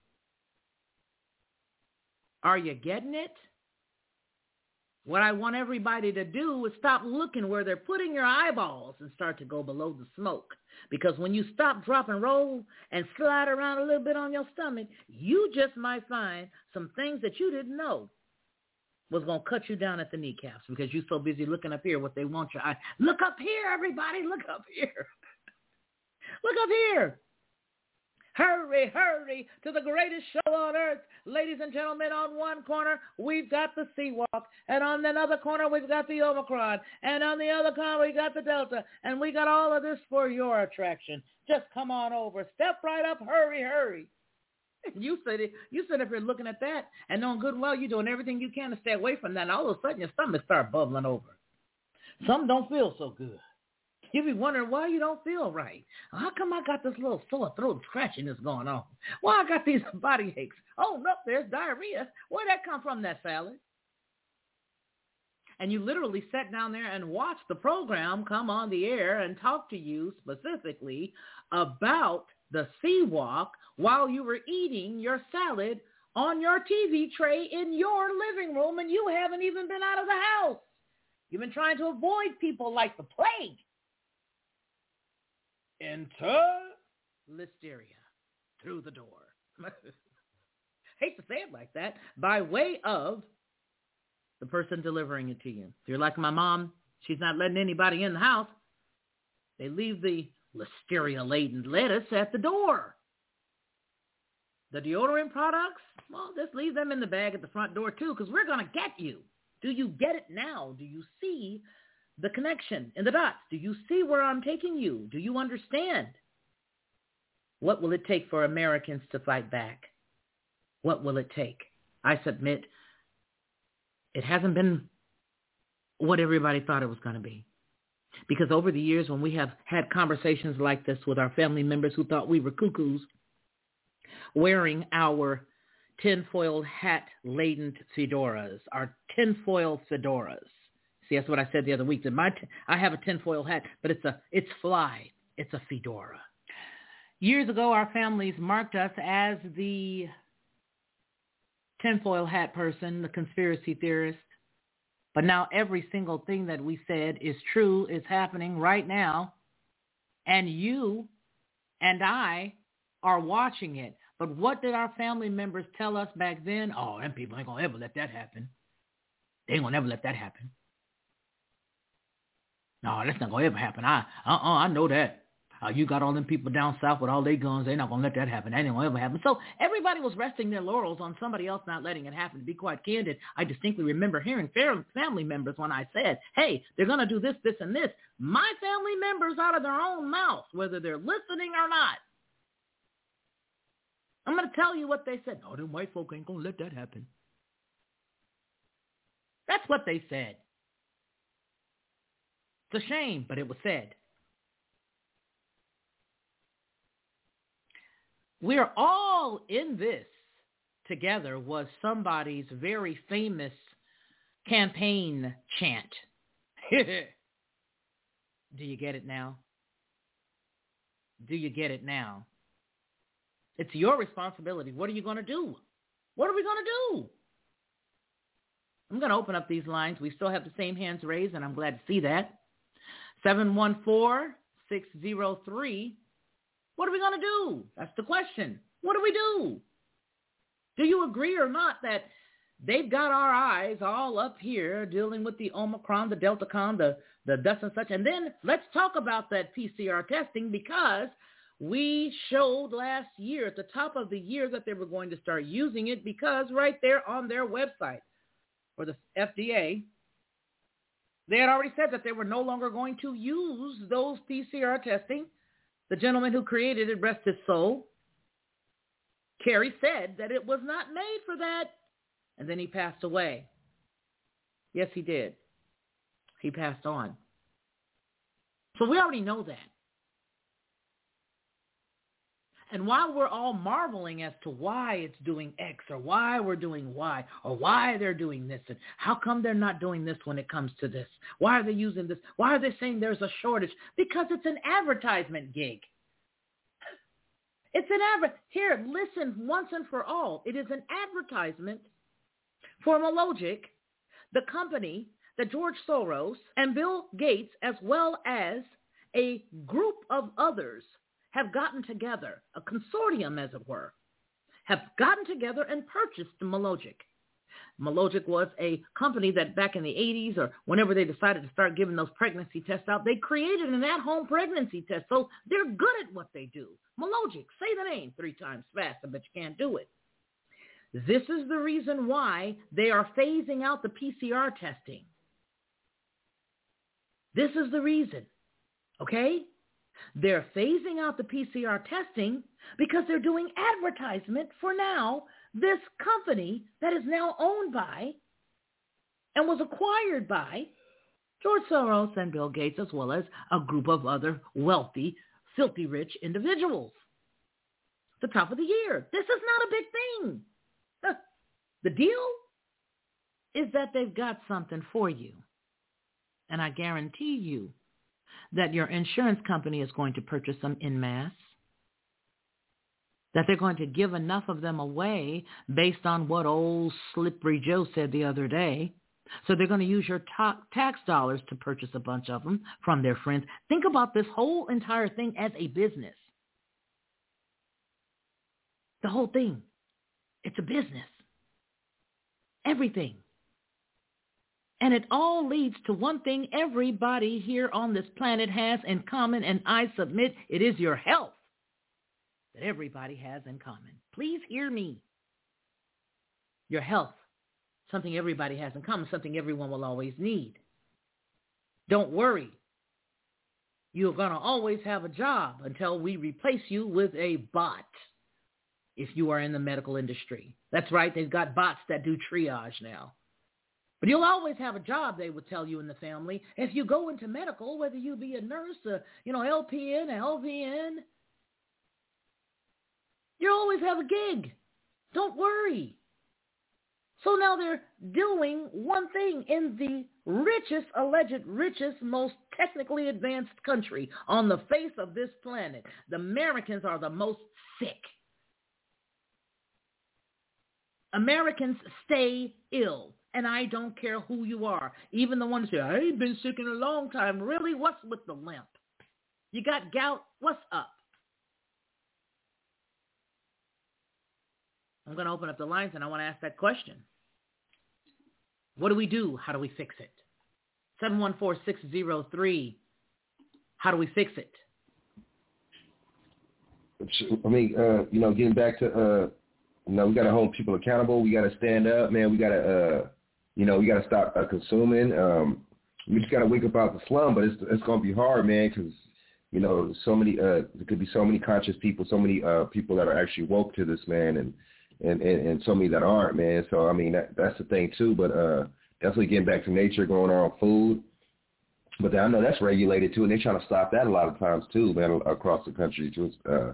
Are you getting it? What I want everybody to do is stop looking where they're putting your eyeballs and start to go below the smoke. Because when you stop, drop, and roll and slide around a little bit on your stomach, you just might find some things that you didn't know was going to cut you down at the kneecaps because you're so busy looking up here what they want your eye. Look up here, everybody. Look up here. Look up here. Hurry, hurry to the greatest show on earth. Ladies and gentlemen, on one corner, we've got the C-Walk. And on another corner, we've got the Omicron. And on the other corner, we got the Delta. And we got all of this for your attraction. Just come on over. Step right up. Hurry, hurry. You sit up here looking at that and knowing good and well you're doing everything you can to stay away from that. And all of a sudden, your stomach starts bubbling over. Some don't feel so good. You be wondering why you don't feel right. How come I got this little sore throat scratchiness going on? Why I got these body aches? Oh, no, there's diarrhea. Where'd that come from, that salad? And you literally sat down there and watched the program come on the air and talk to you specifically about the C-Walk while you were eating your salad on your TV tray in your living room, and you haven't even been out of the house. You've been trying to avoid people like the plague. Enter listeria through the door. Hate to say it like that, by way of the person delivering it to you. If you're like my mom, she's not letting anybody in the house. They leave the listeria-laden lettuce at the door. The deodorant products, well, just leave them in the bag at the front door too, because we're going to get you. Do you get it now? Do you see the connection in the dots? Do you see where I'm taking you? Do you understand? What will it take for Americans to fight back? What will it take? I submit it hasn't been what everybody thought it was going to be. Because over the years when we have had conversations like this with our family members who thought we were cuckoos, wearing our tinfoil hat-laden fedoras, our tinfoil fedoras. See, that's what I said the other week. I have a tinfoil hat, but it's fly. It's a fedora. Years ago, our families marked us as the tinfoil hat person, the conspiracy theorist. But now every single thing that we said is true, is happening right now. And you and I are watching it. But what did our family members tell us back then? Oh, them people ain't going to ever let that happen. They ain't going to ever let that happen. No, that's not going to ever happen. I know that. You got all them people down south with all their guns. They're not going to let that happen. That ain't going to ever happen. So everybody was resting their laurels on somebody else not letting it happen. To be quite candid, I distinctly remember hearing family members when I said, hey, they're going to do this, this, and this. My family members out of their own mouth, whether they're listening or not. I'm going to tell you what they said. No, them white folk ain't going to let that happen. That's what they said. It's a shame, but it was said. We're all in this together was somebody's very famous campaign chant. Do you get it now? Do you get it now? It's your responsibility. What are you going to do? What are we going to do? I'm going to open up these lines. We still have the same hands raised, and I'm glad to see that. 714-603. What are we going to do? That's the question. What do we do? Do you agree or not that they've got our eyes all up here dealing with the Omicron, the Deltacron, the thus and such? And then let's talk about that PCR testing, because we showed last year at the top of the year that they were going to start using it, because right there on their website for the FDA, they had already said that they were no longer going to use those PCR testing. The gentleman who created it, rest his soul, Kerry, said that it was not made for that. And then he passed away. Yes, he did. He passed on. So we already know that. And while we're all marveling as to why it's doing X or why we're doing Y or why they're doing this and how come they're not doing this when it comes to this? Why are they using this? Why are they saying there's a shortage? Because it's an advertisement gig. It's an Here, listen once and for all. It is an advertisement for Mologic, the company that George Soros and Bill Gates, as well as a group of others, have gotten together, a consortium, as it were, have gotten together and purchased Mologic. Mologic was a company that back in the 80s or whenever they decided to start giving those pregnancy tests out, they created an at-home pregnancy test. So they're good at what they do. Mologic, say the name 3 times fast. I bet you can't do it. This is the reason why they are phasing out the PCR testing. This is the reason, okay? They're phasing out the PCR testing because they're doing advertisement for now this company that is now owned by and was acquired by George Soros and Bill Gates, as well as a group of other wealthy, filthy rich individuals. The top of the year. This is not a big thing. The deal is that they've got something for you. And I guarantee you that your insurance company is going to purchase them en masse, that they're going to give enough of them away based on what old Slippery Joe said the other day. So they're going to use your tax dollars to purchase a bunch of them from their friends. Think about this whole entire thing as a business. The whole thing. It's a business. Everything. And it all leads to one thing everybody here on this planet has in common, and I submit it is your health that everybody has in common. Please hear me. Your health, something everybody has in common, something everyone will always need. Don't worry. You're going to always have a job until we replace you with a bot if you are in the medical industry. That's right. They've got bots that do triage now. But you'll always have a job, they would tell you in the family. If you go into medical, whether you be a nurse, LPN, LVN, you'll always have a gig. Don't worry. So now they're doing one thing in the alleged richest, most technically advanced country on the face of this planet. The Americans are the most sick. Americans stay ill. And I don't care who you are. Even the ones who say, I ain't been sick in a long time. Really? What's with the limp? You got gout? What's up? I'm going to open up the lines, and I want to ask that question. What do we do? How do we fix it? 714-603. How do we fix it? I mean, getting back to, we got to hold people accountable. We got to stand up, man. We got to, we got to stop consuming. We just got to wake up out the slum, but it's going to be hard, man, because, so many, there could be so many conscious people, so many people that are actually woke to this, man, and so many that aren't, man. So, I mean, that's the thing, too, but definitely getting back to nature, going on food. But I know that's regulated, too, and they're trying to stop that a lot of times, too, man, across the country, too.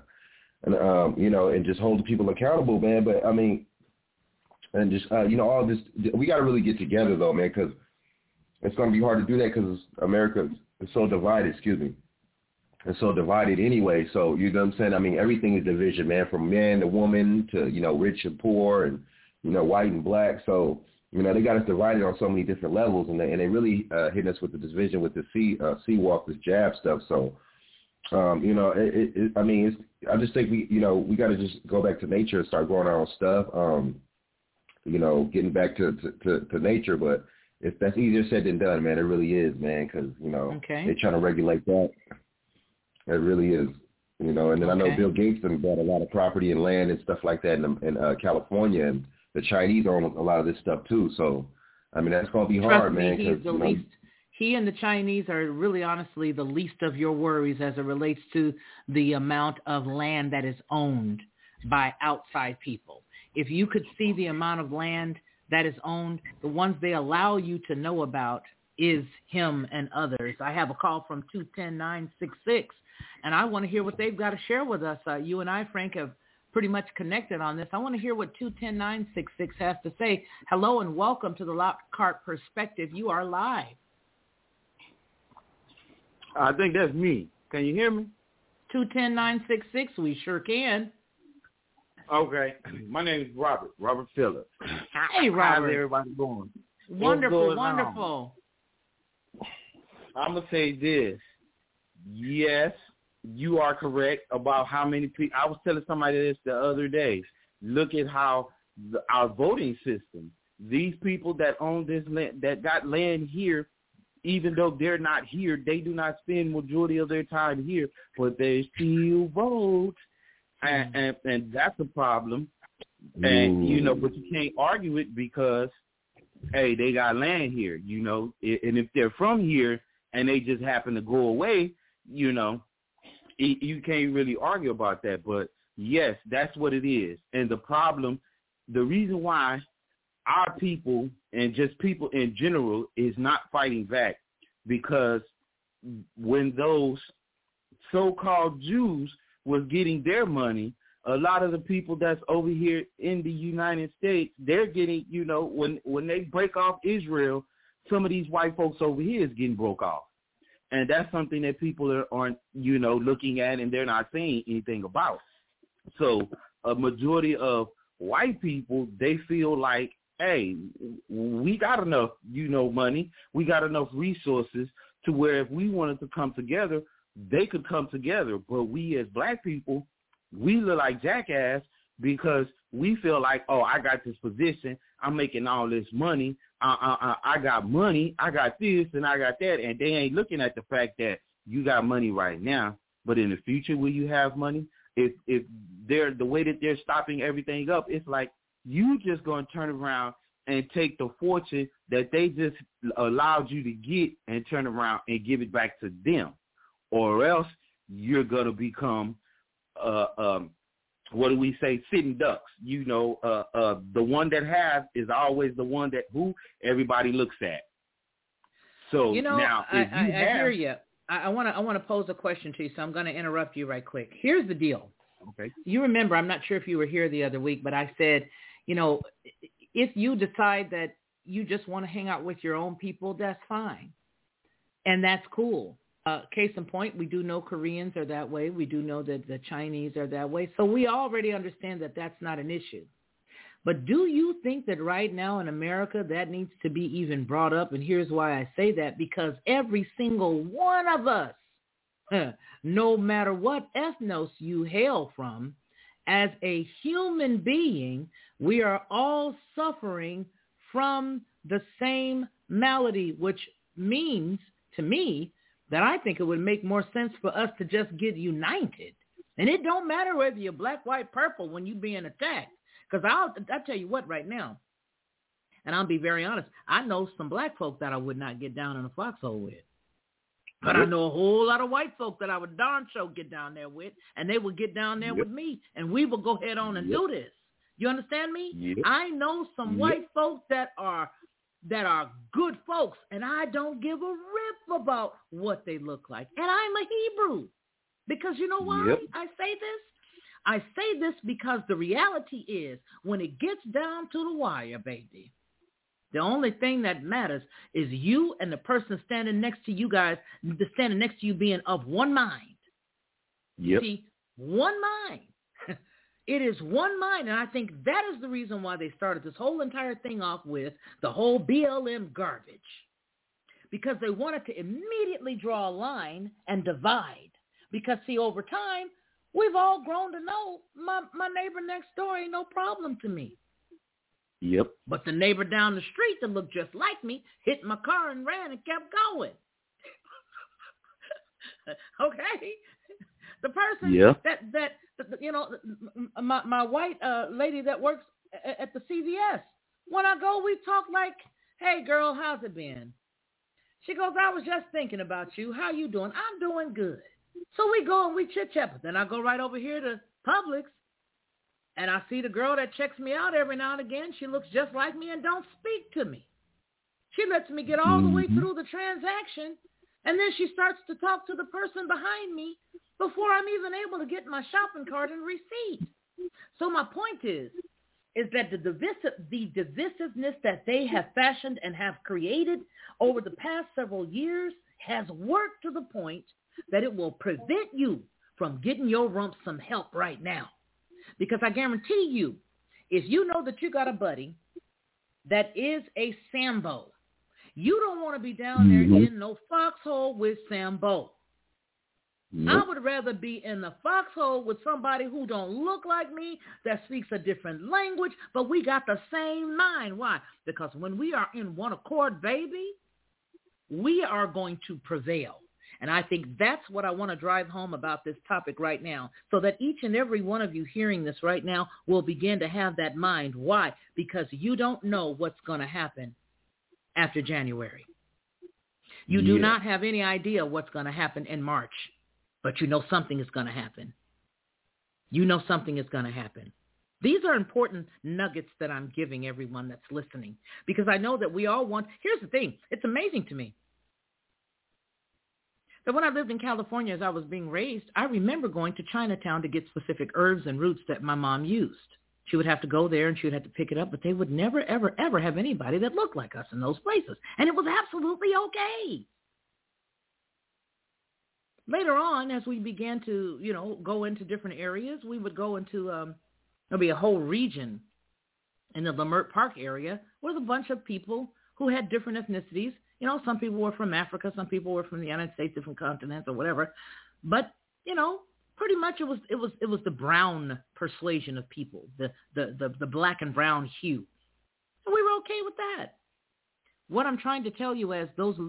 And just holding people accountable, man. But, I mean, and just, all this, we got to really get together, though, man, because it's going to be hard to do that because America is so divided, It's so divided anyway. So, you know what I'm saying? I mean, everything is division, man, from man to woman to, rich and poor and, white and black. So, they got us divided on so many different levels, and they really hitting us with the division with the C-walk, this jab stuff. So, I just think we got to just go back to nature and start growing our own stuff. Getting back to nature, but if that's easier said than done, man, it really is, man, because they're trying to regulate that. It really is, and then I know Bill Gates bought a lot of property and land and stuff like that in California, and the Chinese own a lot of this stuff too. So, I mean, that's going to be hard, man. He's the least. He and the Chinese are really, honestly, the least of your worries as it relates to the amount of land that is owned by outside people. If you could see the amount of land that is owned, the ones they allow you to know about is him and others. I have a call from 210-966, and I want to hear what they've got to share with us. You and I, Frank, have pretty much connected on this. I want to hear what 210-966 has to say. Hello and welcome to the Lockhart Perspective. You are live. I think that's me. Can you hear me? 210-966, we sure can. Okay. My name is Robert Phillips. Hey, Robert. How's everybody going? Wonderful, wonderful. I'm going to say this. Yes, you are correct about how many people. I was telling somebody this the other day. Look at how our voting system, these people that own this land, that got land here, even though they're not here, they do not spend majority of their time here, but they still vote. And that's a problem. And, but you can't argue it because, hey, they got land here, and if they're from here and they just happen to go away, you can't really argue about that. But, yes, that's what it is. And the problem, the reason why our people and just people in general is not fighting back, because when those so-called Jews was getting their money, a lot of the people that's over here in the United States, they're getting, when they break off Israel, some of these white folks over here is getting broke off. And that's something that people aren't, looking at, and they're not saying anything about. So a majority of white people, they feel like, hey, we got enough, money. We got enough resources to where if we wanted to come together, they could come together. But we as black people, we look like jackass because we feel like, oh, I got this position. I'm making all this money. I got money. I got this and I got that. And they ain't looking at the fact that you got money right now, but in the future, will you have money? If they're the way that they're stopping everything up, it's like you just going to turn around and take the fortune that they just allowed you to get and turn around and give it back to them. Or else you're going to become, what do we say, sitting ducks. The one that has is always the one that who everybody looks at. So now, if I hear you. I want to pose a question to you, so I'm going to interrupt you right quick. Here's the deal. Okay. You remember, I'm not sure if you were here the other week, but I said, if you decide that you just want to hang out with your own people, that's fine. And that's cool. Case in point, we do know Koreans are that way. We do know that the Chinese are that way. So we already understand that that's not an issue. But do you think that right now in America that needs to be even brought up? And here's why I say that, because every single one of us, no matter what ethnos you hail from, as a human being, we are all suffering from the same malady, which means to me that I think it would make more sense for us to just get united. And it don't matter whether you're black, white, purple when you're being attacked. Because I'll tell you what right now, and I'll be very honest, I know some black folk that I would not get down in a foxhole with. But I know a whole lot of white folk that I would darn sure get down there with, and they would get down there with me, and we will go head on and do this. You understand me? I know some white folk that are good folks, and I don't give a rip about what they look like. And I'm a Hebrew. Because you know why I say this? I say this because the reality is when it gets down to the wire, baby, the only thing that matters is you and the person standing next to you guys, standing next to you being of one mind. See, one mind. It is one mind, and I think that is the reason why they started this whole entire thing off with the whole BLM garbage. Because they wanted to immediately draw a line and divide. Because, see, over time, we've all grown to know my neighbor next door ain't no problem to me. But the neighbor down the street that looked just like me hit my car and ran and kept going. Okay? The person that you know, my white lady that works at the CVS, when I go, we talk like, hey, girl, how's it been? She goes, I was just thinking about you. How you doing? I'm doing good. So we go and we chit-chat. But then I go right over here to Publix, and I see the girl that checks me out every now and again. She looks just like me and don't speak to me. She lets me get all the way through the transaction, and then she starts to talk to the person behind me before I'm even able to get my shopping cart and receipt. So my point is that the divisiveness that they have fashioned and have created over the past several years has worked to the point that it will prevent you from getting your rump some help right now. Because I guarantee you, if you know that you got a buddy that is a Sambo, you don't want to be down there in no foxhole with Sambo. I would rather be in the foxhole with somebody who don't look like me, that speaks a different language, but we got the same mind. Why? Because when we are in one accord, baby, we are going to prevail. And I think that's what I want to drive home about this topic right now, so that each and every one of you hearing this right now will begin to have that mind. Why? Because you don't know what's going to happen after January. You do not have any idea what's going to happen in March, but you know something is going to happen. You know something is going to happen. These are important nuggets that I'm giving everyone that's listening, because I know that we all want. Here's the thing. It's amazing to me. So when I lived in California as I was being raised, I remember going to Chinatown to get specific herbs and roots that my mom used. She would have to go there and she would have to pick it up, but they would never, ever, ever have anybody that looked like us in those places. And it was absolutely okay. Later on, as we began to, go into different areas, we would go into, there'll be a whole region in the Leimert Park area with a bunch of people who had different ethnicities. Some people were from Africa, some people were from the United States, different continents or whatever. But, pretty much it was the brown persuasion of people, the black and brown hue. And we were okay with that. What I'm trying to tell you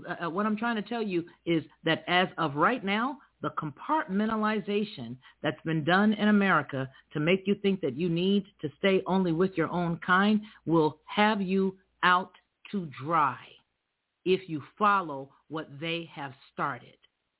is that as of right now, the compartmentalization that's been done in America to make you think that you need to stay only with your own kind will have you out to dry if you follow what they have started.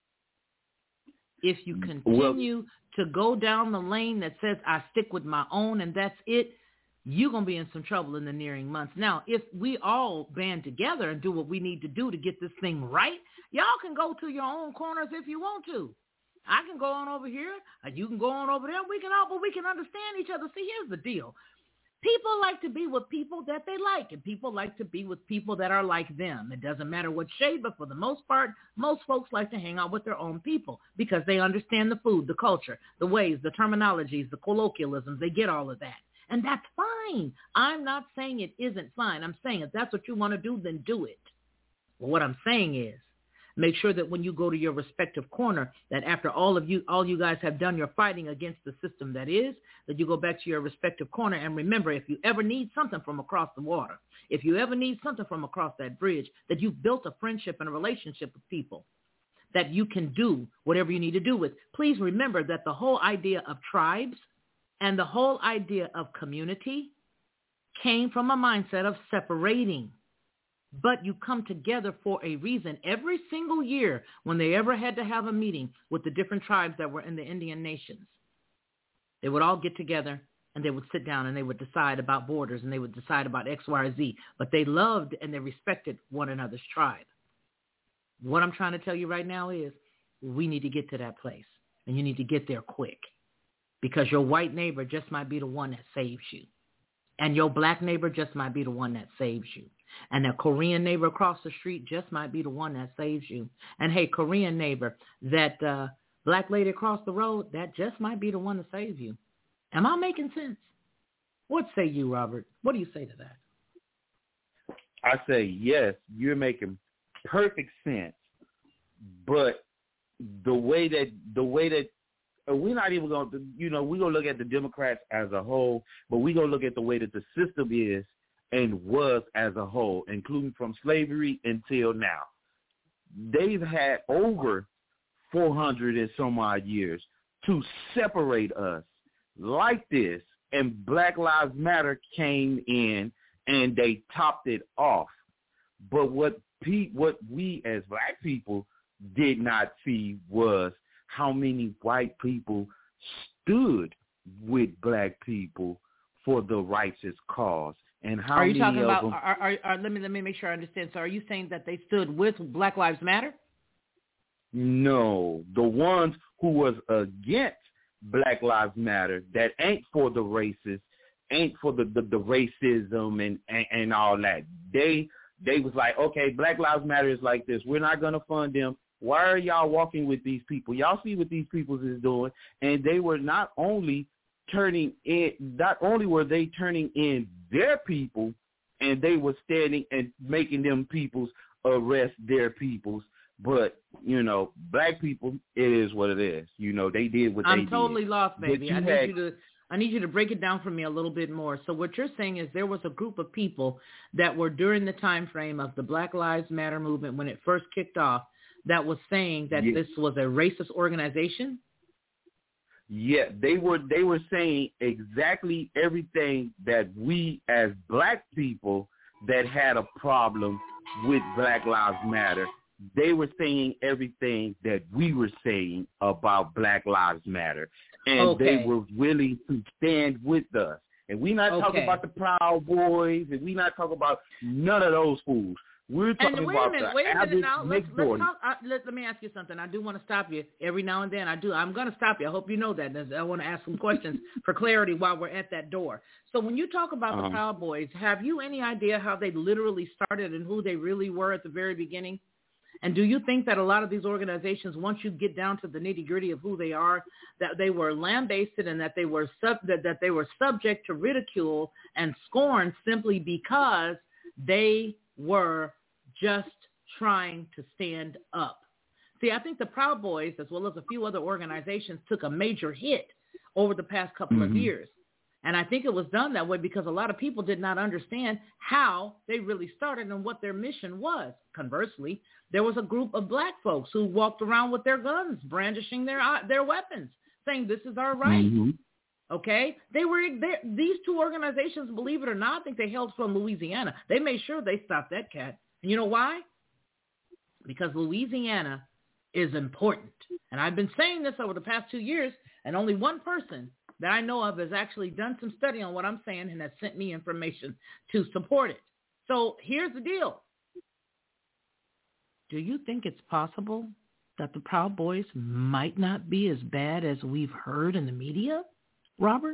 If you continue to go down the lane that says, I stick with my own and that's it, you're going to be in some trouble in the nearing months. Now, if we all band together and do what we need to do to get this thing right, y'all can go to your own corners if you want to. I can go on over here, you can go on over there, we can understand each other. See, here's the deal. People like to be with people that they like, and people like to be with people that are like them. It doesn't matter what shade, but for the most part, most folks like to hang out with their own people because they understand the food, the culture, the ways, the terminologies, the colloquialisms. They get all of that. And that's fine. I'm not saying it isn't fine. I'm saying if that's what you want to do, then do it. But what I'm saying is Make sure that when you go to your respective corner, that after all you guys have done your fighting against the system that you go back to your respective corner. And remember, if you ever need something from across the water, if you ever need something from across that bridge, that you've built a friendship and a relationship with people that you can do whatever you need to do with. Please remember that the whole idea of tribes and the whole idea of community came from a mindset of separating. But you come together for a reason. Every single year when they ever had to have a meeting with the different tribes that were in the Indian nations, they would all get together and they would sit down and they would decide about borders and they would decide about X, Y, or Z. But they loved and they respected one another's tribe. What I'm trying to tell you right now is we need to get to that place, and you need to get there quick, because your white neighbor just might be the one that saves you, and your black neighbor just might be the one that saves you, and the Korean neighbor across the street just might be the one that saves you. And hey, Korean neighbor, that black lady across the road, that just might be the one to save you. Am I making sense? What say you, Robert? What do you say to that? I say yes, you're making perfect sense, but the way that we're not even going to, we're going to look at the Democrats as a whole, but we're going to look at the way that the system is and was as a whole, including from slavery until now. They've had over 400 and some odd years to separate us like this, and Black Lives Matter came in and they topped it off. But what we as black people did not see was how many white people stood with black people for the righteous cause, and how many of them. Are you talking about? Let me make sure I understand. So, are you saying that they stood with Black Lives Matter? No, the ones who was against Black Lives Matter, that ain't for the racists, ain't for the racism and all that. They was like, okay, Black Lives Matter is like this. We're not going to fund them. Why are y'all walking with these people? Y'all see what these people is doing. And they were not only were they turning in their people, and they were standing and making them peoples arrest their peoples. But, black people, it is what it is. They did what they did. I'm totally lost, baby. I need you to break it down for me a little bit more. So what you're saying is there was a group of people that were during the time frame of the Black Lives Matter movement when it first kicked off that was saying that this was a racist organization? Yeah, they were saying exactly everything that we as black people that had a problem with Black Lives Matter, they were saying everything that we were saying about Black Lives Matter. And they were willing to stand with us. And we're not talking about the Proud Boys, and we're not talking about none of those fools. We're talking about the average next door. Let me ask you something. I do want to stop you every now and then. I'm going to stop you. I hope you know that. I want to ask some questions for clarity while we're at that door. So when you talk about the Proud Boys, have you any idea how they literally started and who they really were at the very beginning? And do you think that a lot of these organizations, once you get down to the nitty-gritty of who they are, that they were lambasted and that they were subject to ridicule and scorn simply because they were just trying to stand up? See, I think the Proud Boys, as well as a few other organizations, took a major hit over the past couple of years. And I think it was done that way because a lot of people did not understand how they really started and what their mission was. Conversely, there was a group of black folks who walked around with their guns, brandishing their weapons, saying this is our right. Okay? These two organizations, believe it or not, I think they hailed from Louisiana. They made sure they stopped that cat. And you know why? Because Louisiana is important. And I've been saying this over the past 2 years, and only one person that I know of has actually done some study on what I'm saying and has sent me information to support it. So here's the deal. Do you think it's possible that the Proud Boys might not be as bad as we've heard in the media, Robert?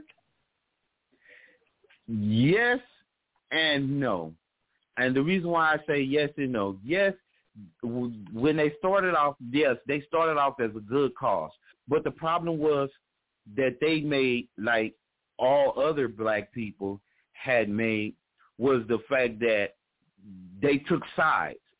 Yes and no. And the reason why I say yes and no, yes, when they started off, yes, they started off as a good cause. But the problem was that they made, like all other black people had made, was the fact that they took sides.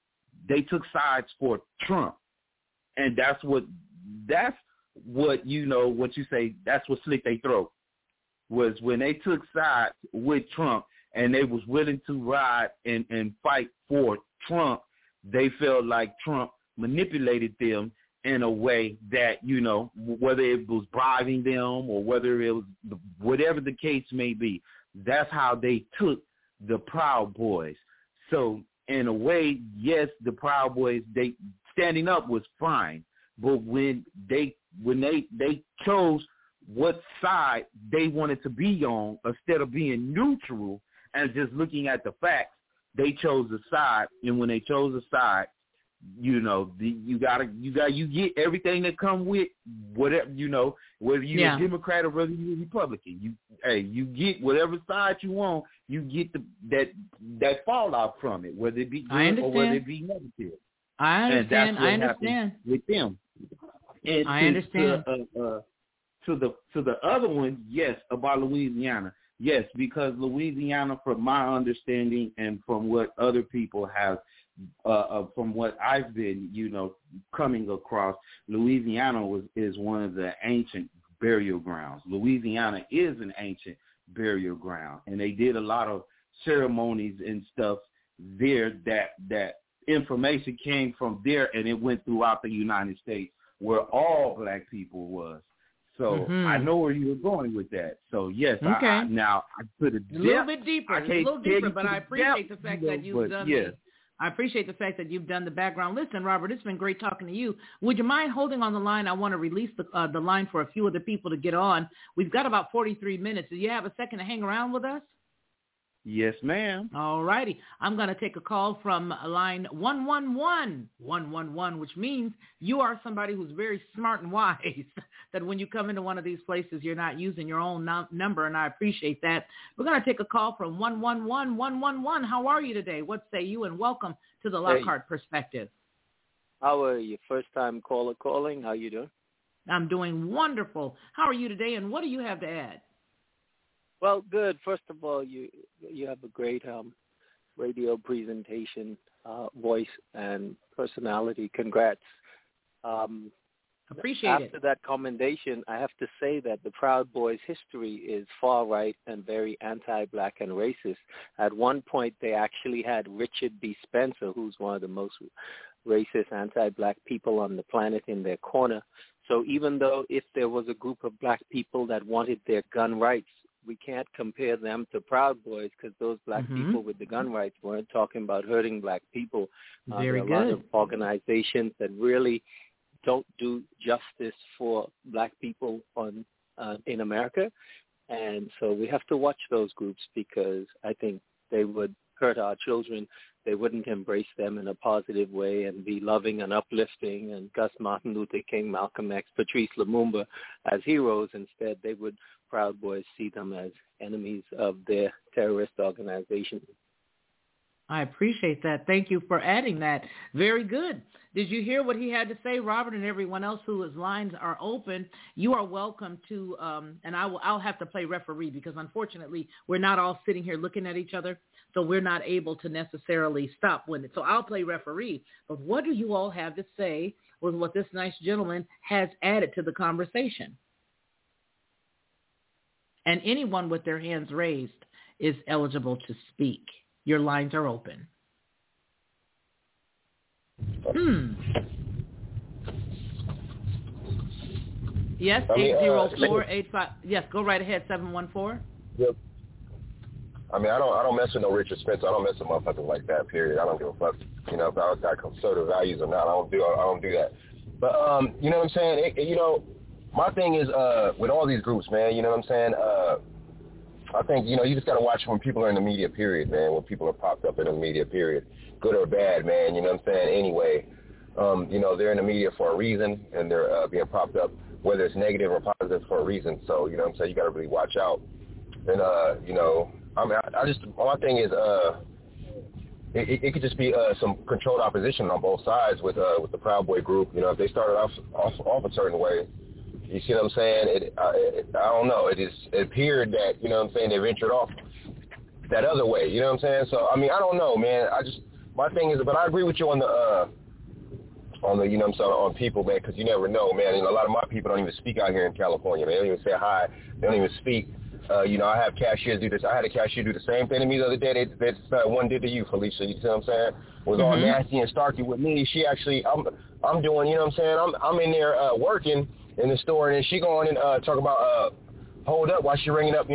they took sides for Trump, and that's what you know, what you say, that's what slit their throat, was when they took sides with Trump and they was willing to ride and fight for Trump. They felt like Trump manipulated them in a way that, you know, whether it was bribing them or whether it was whatever the case may be, that's how they took the Proud Boys. So in a way, yes, the Proud Boys, they standing up was fine, but when they chose what side they wanted to be on, instead of being neutral and just looking at the facts, they chose a side. And when they chose a side, you know, you get everything that come with whatever, you know, whether you're a Democrat or whether you're a Republican. You get whatever side you want. You get that fallout from it, whether it be good or whether it be negative. I understand. And that's what happened with them. And I understand. To the other one, yes, about Louisiana. Yes, because Louisiana, from my understanding and from what other people have, from what I've been, you know, coming across, Louisiana is one of the ancient burial grounds. Louisiana is an ancient burial ground, and they did a lot of ceremonies and stuff there that information came from there, and it went throughout the United States where all black people was. So I know where you were going with that. So yes, okay. I put a little bit deeper, but I appreciate the fact that you've done. Yes. I appreciate the fact that you've done the background. Listen, Robert, it's been great talking to you. Would you mind holding on the line? I want to release the line for a few other people to get on. We've got about 43 minutes. Do you have a second to hang around with us? Yes, ma'am. All righty. I'm going to take a call from line 111, which means you are somebody who's very smart and wise, that when you come into one of these places, you're not using your own number, and I appreciate that. We're going to take a call from 111. How are you today? What say you? And welcome to the Lockhart Perspective. How are you? First time caller calling. How you doing? I'm doing wonderful. How are you today, and what do you have to add? Well, good. First of all, you have a great radio presentation, voice, and personality. Congrats. Appreciate it. After that commendation, I have to say that the Proud Boys' history is far right and very anti-black and racist. At one point, they actually had Richard B. Spencer, who's one of the most racist, anti-black people on the planet, in their corner. So even though if there was a group of black people that wanted their gun rights, we can't compare them to Proud Boys, because those black people with the gun rights weren't talking about hurting black people. Very good. There are a lot of organizations that really don't do justice for black people in America. And so we have to watch those groups, because I think they would hurt our children. They wouldn't embrace them in a positive way and be loving and uplifting, and Gus, Martin Luther King, Malcolm X, Patrice Lumumba as heroes. Instead, they would, Proud Boys, see them as enemies of their terrorist organization. I appreciate that. Thank you for adding that. Very good. Did you hear what he had to say, Robert, and everyone else whose lines are open? You are welcome to, and I'll have to play referee, because unfortunately we're not all sitting here looking at each other, so we're not able to necessarily stop when it. So I'll play referee. But what do you all have to say with what this nice gentleman has added to the conversation? And anyone with their hands raised is eligible to speak. Your lines are open. Yes, 80485. Yes, go right ahead, 714. Yep. I mean, I don't mess with no Richard Spencer. I don't mess with motherfuckers like that, period. I don't give a fuck, you know, if I got conservative values or not. I don't do that. But, you know what I'm saying? My thing is, with all these groups, man, you know what I'm saying? I think, you know, you just got to watch when people are in the media, period, man, when people are popped up in the media, period, good or bad, man, you know what I'm saying? Anyway, you know, they're in the media for a reason, and they're being popped up, whether it's negative or positive, for a reason. So, you know what I'm saying? You got to really watch out. And, you know, I mean, my thing is, it could just be some controlled opposition on both sides with the Proud Boy group. You know, if they started off a certain way, you see what I'm saying? I don't know. It appeared that, you know what I'm saying, they ventured off that other way. You know what I'm saying? So, I mean, I don't know, man. my thing is, but I agree with you on the you know what I'm saying, on people, man, because you never know, man. And a lot of my people don't even speak out here in California, man. They don't even say hi. They don't even speak. You know, I have cashiers do this. I had a cashier do the same thing to me the other day. One did to you, Felicia. You see what I'm saying? Was all nasty and starky with me. She actually, I'm doing, you know what I'm saying? I'm in there working in the store, and then she going and talk about hold up while she ringing up,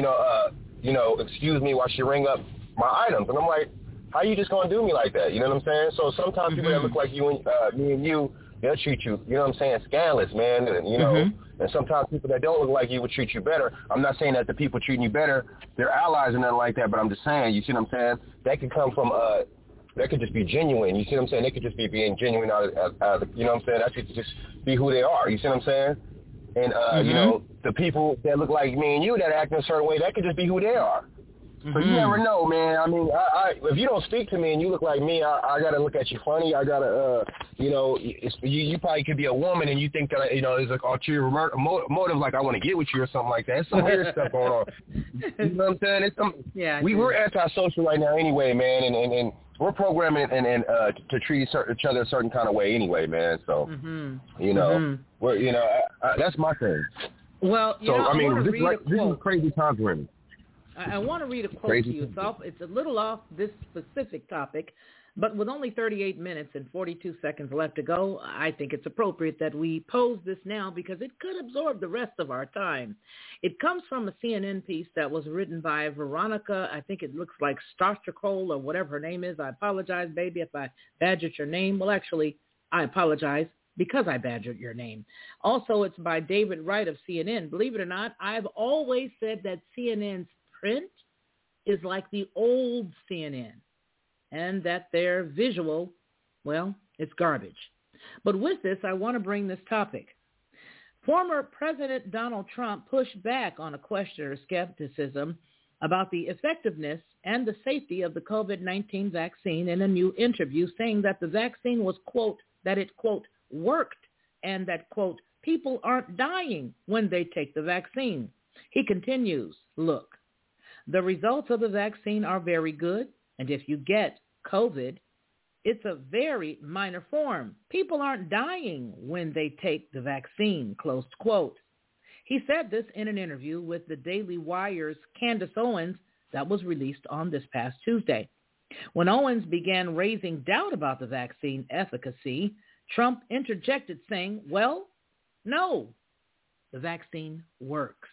excuse me, while she ring up my items, and I'm like, how you just gonna do me like that? You know what I'm saying? So sometimes people that look like you and me and you, they'll treat you, you know what I'm saying, scandalous, man. And, you know, and sometimes people that don't look like you will treat you better. I'm not saying that the people treating you better, they're allies and nothing like that, but I'm just saying, you see what I'm saying? That could come from, that could just be genuine. You see what I'm saying? They could just be being genuine out of you know what I'm saying? That could just be who they are. You see what I'm saying? And, you know, the people that look like me and you that act in a certain way, that could just be who they are. So you never know, man. I mean, if you don't speak to me and you look like me, I got to look at you funny. I got to, you know, you probably could be a woman and you think that, you know, there's like ulterior motive, like I want to get with you or something like that. There's some weird stuff going on. You know what I'm saying? It's some, we're antisocial right now anyway, man, and we're programming and to treat each other a certain kind of way anyway, man. So, you know, we're, you know, that's my thing. Well, you know, I mean, this is crazy times we're in. I want to read a quote to you. It's a little off this specific topic, but with only 38 minutes and 42 seconds left to go, I think it's appropriate that we pose this now because it could absorb the rest of our time. It comes from a CNN piece that was written by Veronica, I think it looks like Starchakol or whatever her name is. I apologize, baby, if I badgered your name. Well, actually, I apologize because I badgered your name. Also, it's by David Wright of CNN. Believe it or not, I've always said that CNN's print is like the old CNN and that their visual, well, it's garbage. But with this, I want to bring this topic. Former President Donald Trump pushed back on a question or skepticism about the effectiveness and the safety of the COVID-19 vaccine in a new interview, saying that the vaccine was, quote, that it, quote, worked and that, quote, people aren't dying when they take the vaccine. He continues, look, the results of the vaccine are very good, and if you get COVID, it's a very minor form. People aren't dying when they take the vaccine, close quote. He said this in an interview with the Daily Wire's Candace Owens that was released on this past Tuesday. When Owens began raising doubt about the vaccine efficacy, Trump interjected saying, well, no, the vaccine works.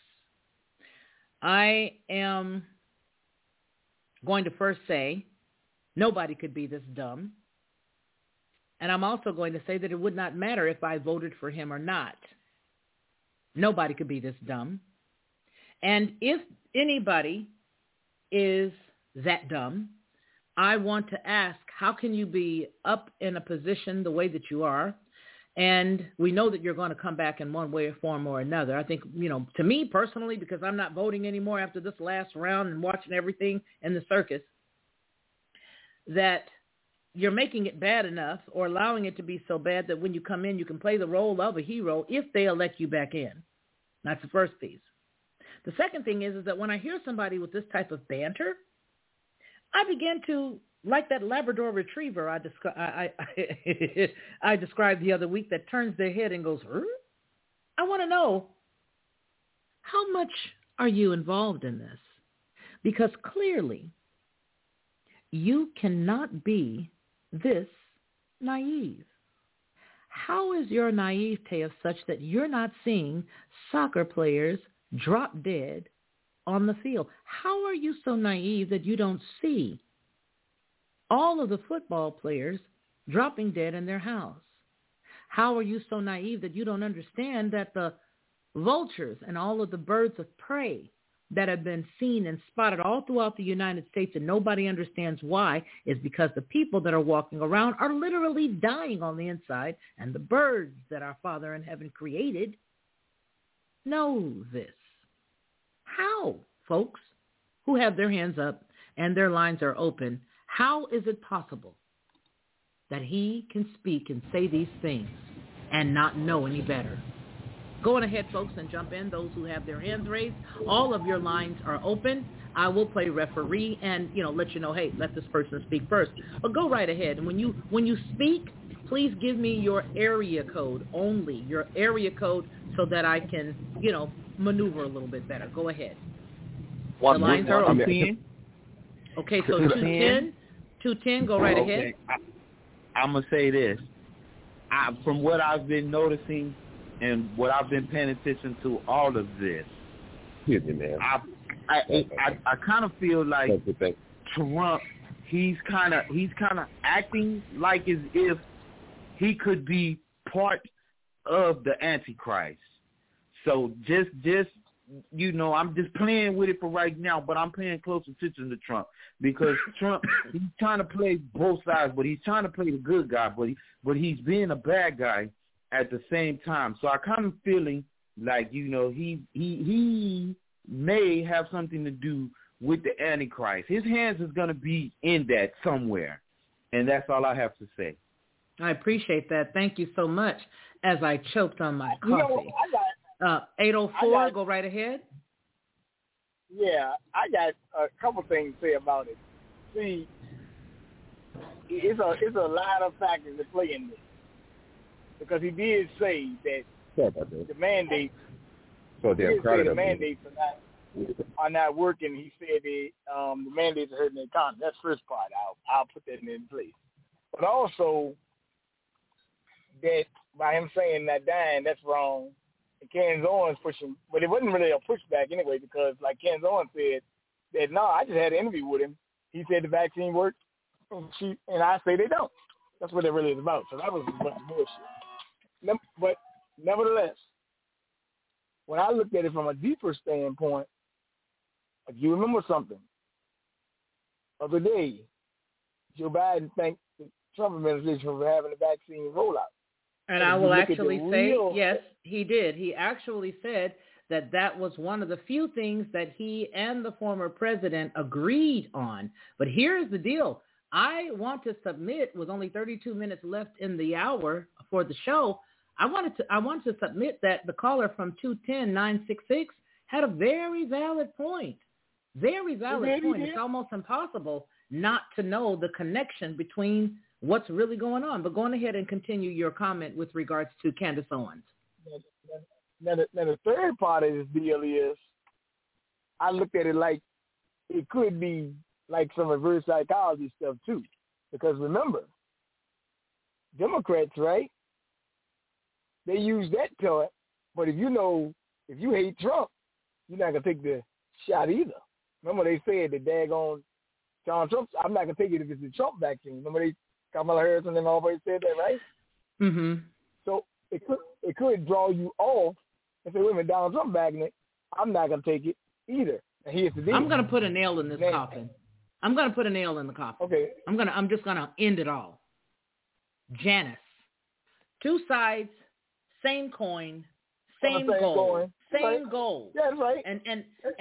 I am going to first say nobody could be this dumb. And I'm also going to say that it would not matter if I voted for him or not. Nobody could be this dumb. And if anybody is that dumb, I want to ask, how can you be up in a position the way that you are? And we know that you're going to come back in one way, form, or another. I think, you know, to me personally, because I'm not voting anymore after this last round and watching everything in the circus, that you're making it bad enough or allowing it to be so bad that when you come in, you can play the role of a hero if they'll let you back in. That's the first piece. The second thing is that when I hear somebody with this type of banter, I begin to, like that Labrador retriever I described the other week that turns their head and goes, I want to know, how much are you involved in this? Because clearly, you cannot be this naive. How is your naivete of such that you're not seeing soccer players drop dead on the field? How are you so naive that you don't see all of the football players dropping dead in their house? How are you so naive that you don't understand that the vultures and all of the birds of prey that have been seen and spotted all throughout the United States and nobody understands why is because the people that are walking around are literally dying on the inside, and the birds that our Father in heaven created know this. How, folks who have their hands up and their lines are open, how is it possible that he can speak and say these things and not know any better? Go on ahead, folks, and jump in. Those who have their hands raised, all of your lines are open. I will play referee and, let you know, hey, let this person speak first. But go right ahead. And when you speak, please give me your area code only, your area code, so that I can, maneuver a little bit better. Go ahead. The lines are open. Okay, so 210, go right ahead. I'm going to say this. From what I've been noticing and what I've been paying attention to, all of this, I kind of feel like Trump, he's kind of acting like as if he could be part of the Antichrist. So just I'm just playing with it for right now, but I'm paying close attention to Trump because Trump, he's trying to play both sides, but he's trying to play the good guy, but he's being a bad guy at the same time. So I kind of feeling like, he may have something to do with the Antichrist. His hands is going to be in that somewhere, and that's all I have to say. I appreciate that. Thank you so much. As I choked on my coffee. 804, go right ahead. Yeah, I got a couple things to say about it. See, it's a lot of factors that play in this. Because he did say that the mandates, are not working. He said the mandates are hurting the economy. That's the first part. I'll put that in place. But also that by him saying that dying, that's wrong. And Candace Owens pushing, but it wasn't really a pushback anyway, because like Candace Owens said that I just had an interview with him. He said the vaccine worked, and I say they don't. That's what it really is about. So that was a bunch of bullshit. But nevertheless, when I looked at it from a deeper standpoint, if you remember something, other day, Joe Biden thanked the Trump administration for having the vaccine rollout. And I will actually say, yes, he did. He actually said that was one of the few things that he and the former president agreed on. But here's the deal. I want to submit, with only 32 minutes left in the hour for the show, I want to submit that the caller from 210-966 had a very valid point. Very valid point. It's almost impossible not to know the connection between what's really going on. But go on ahead and continue your comment with regards to Candace Owens. Now the third part of this deal is, I looked at it like it could be like some reverse psychology stuff too. Because remember, Democrats, right? They use that taunt, but if you hate Trump, you're not going to take the shot either. Remember they said that daggone Donald Trump, I'm not going to take it if it's the Trump vaccine. Remember Kamala Harris and them always said that, right? Mm-hmm. So it could draw you off and say, wait a minute, Donald Trump backing it. I'm not going to take it either. And here's the deal. I'm going to put a nail in this coffin. I'm going to put a nail in the coffin. Okay. I'm just going to end it all. Janice. Two sides, same coin, same goal. Same goal. Yeah, that's right. And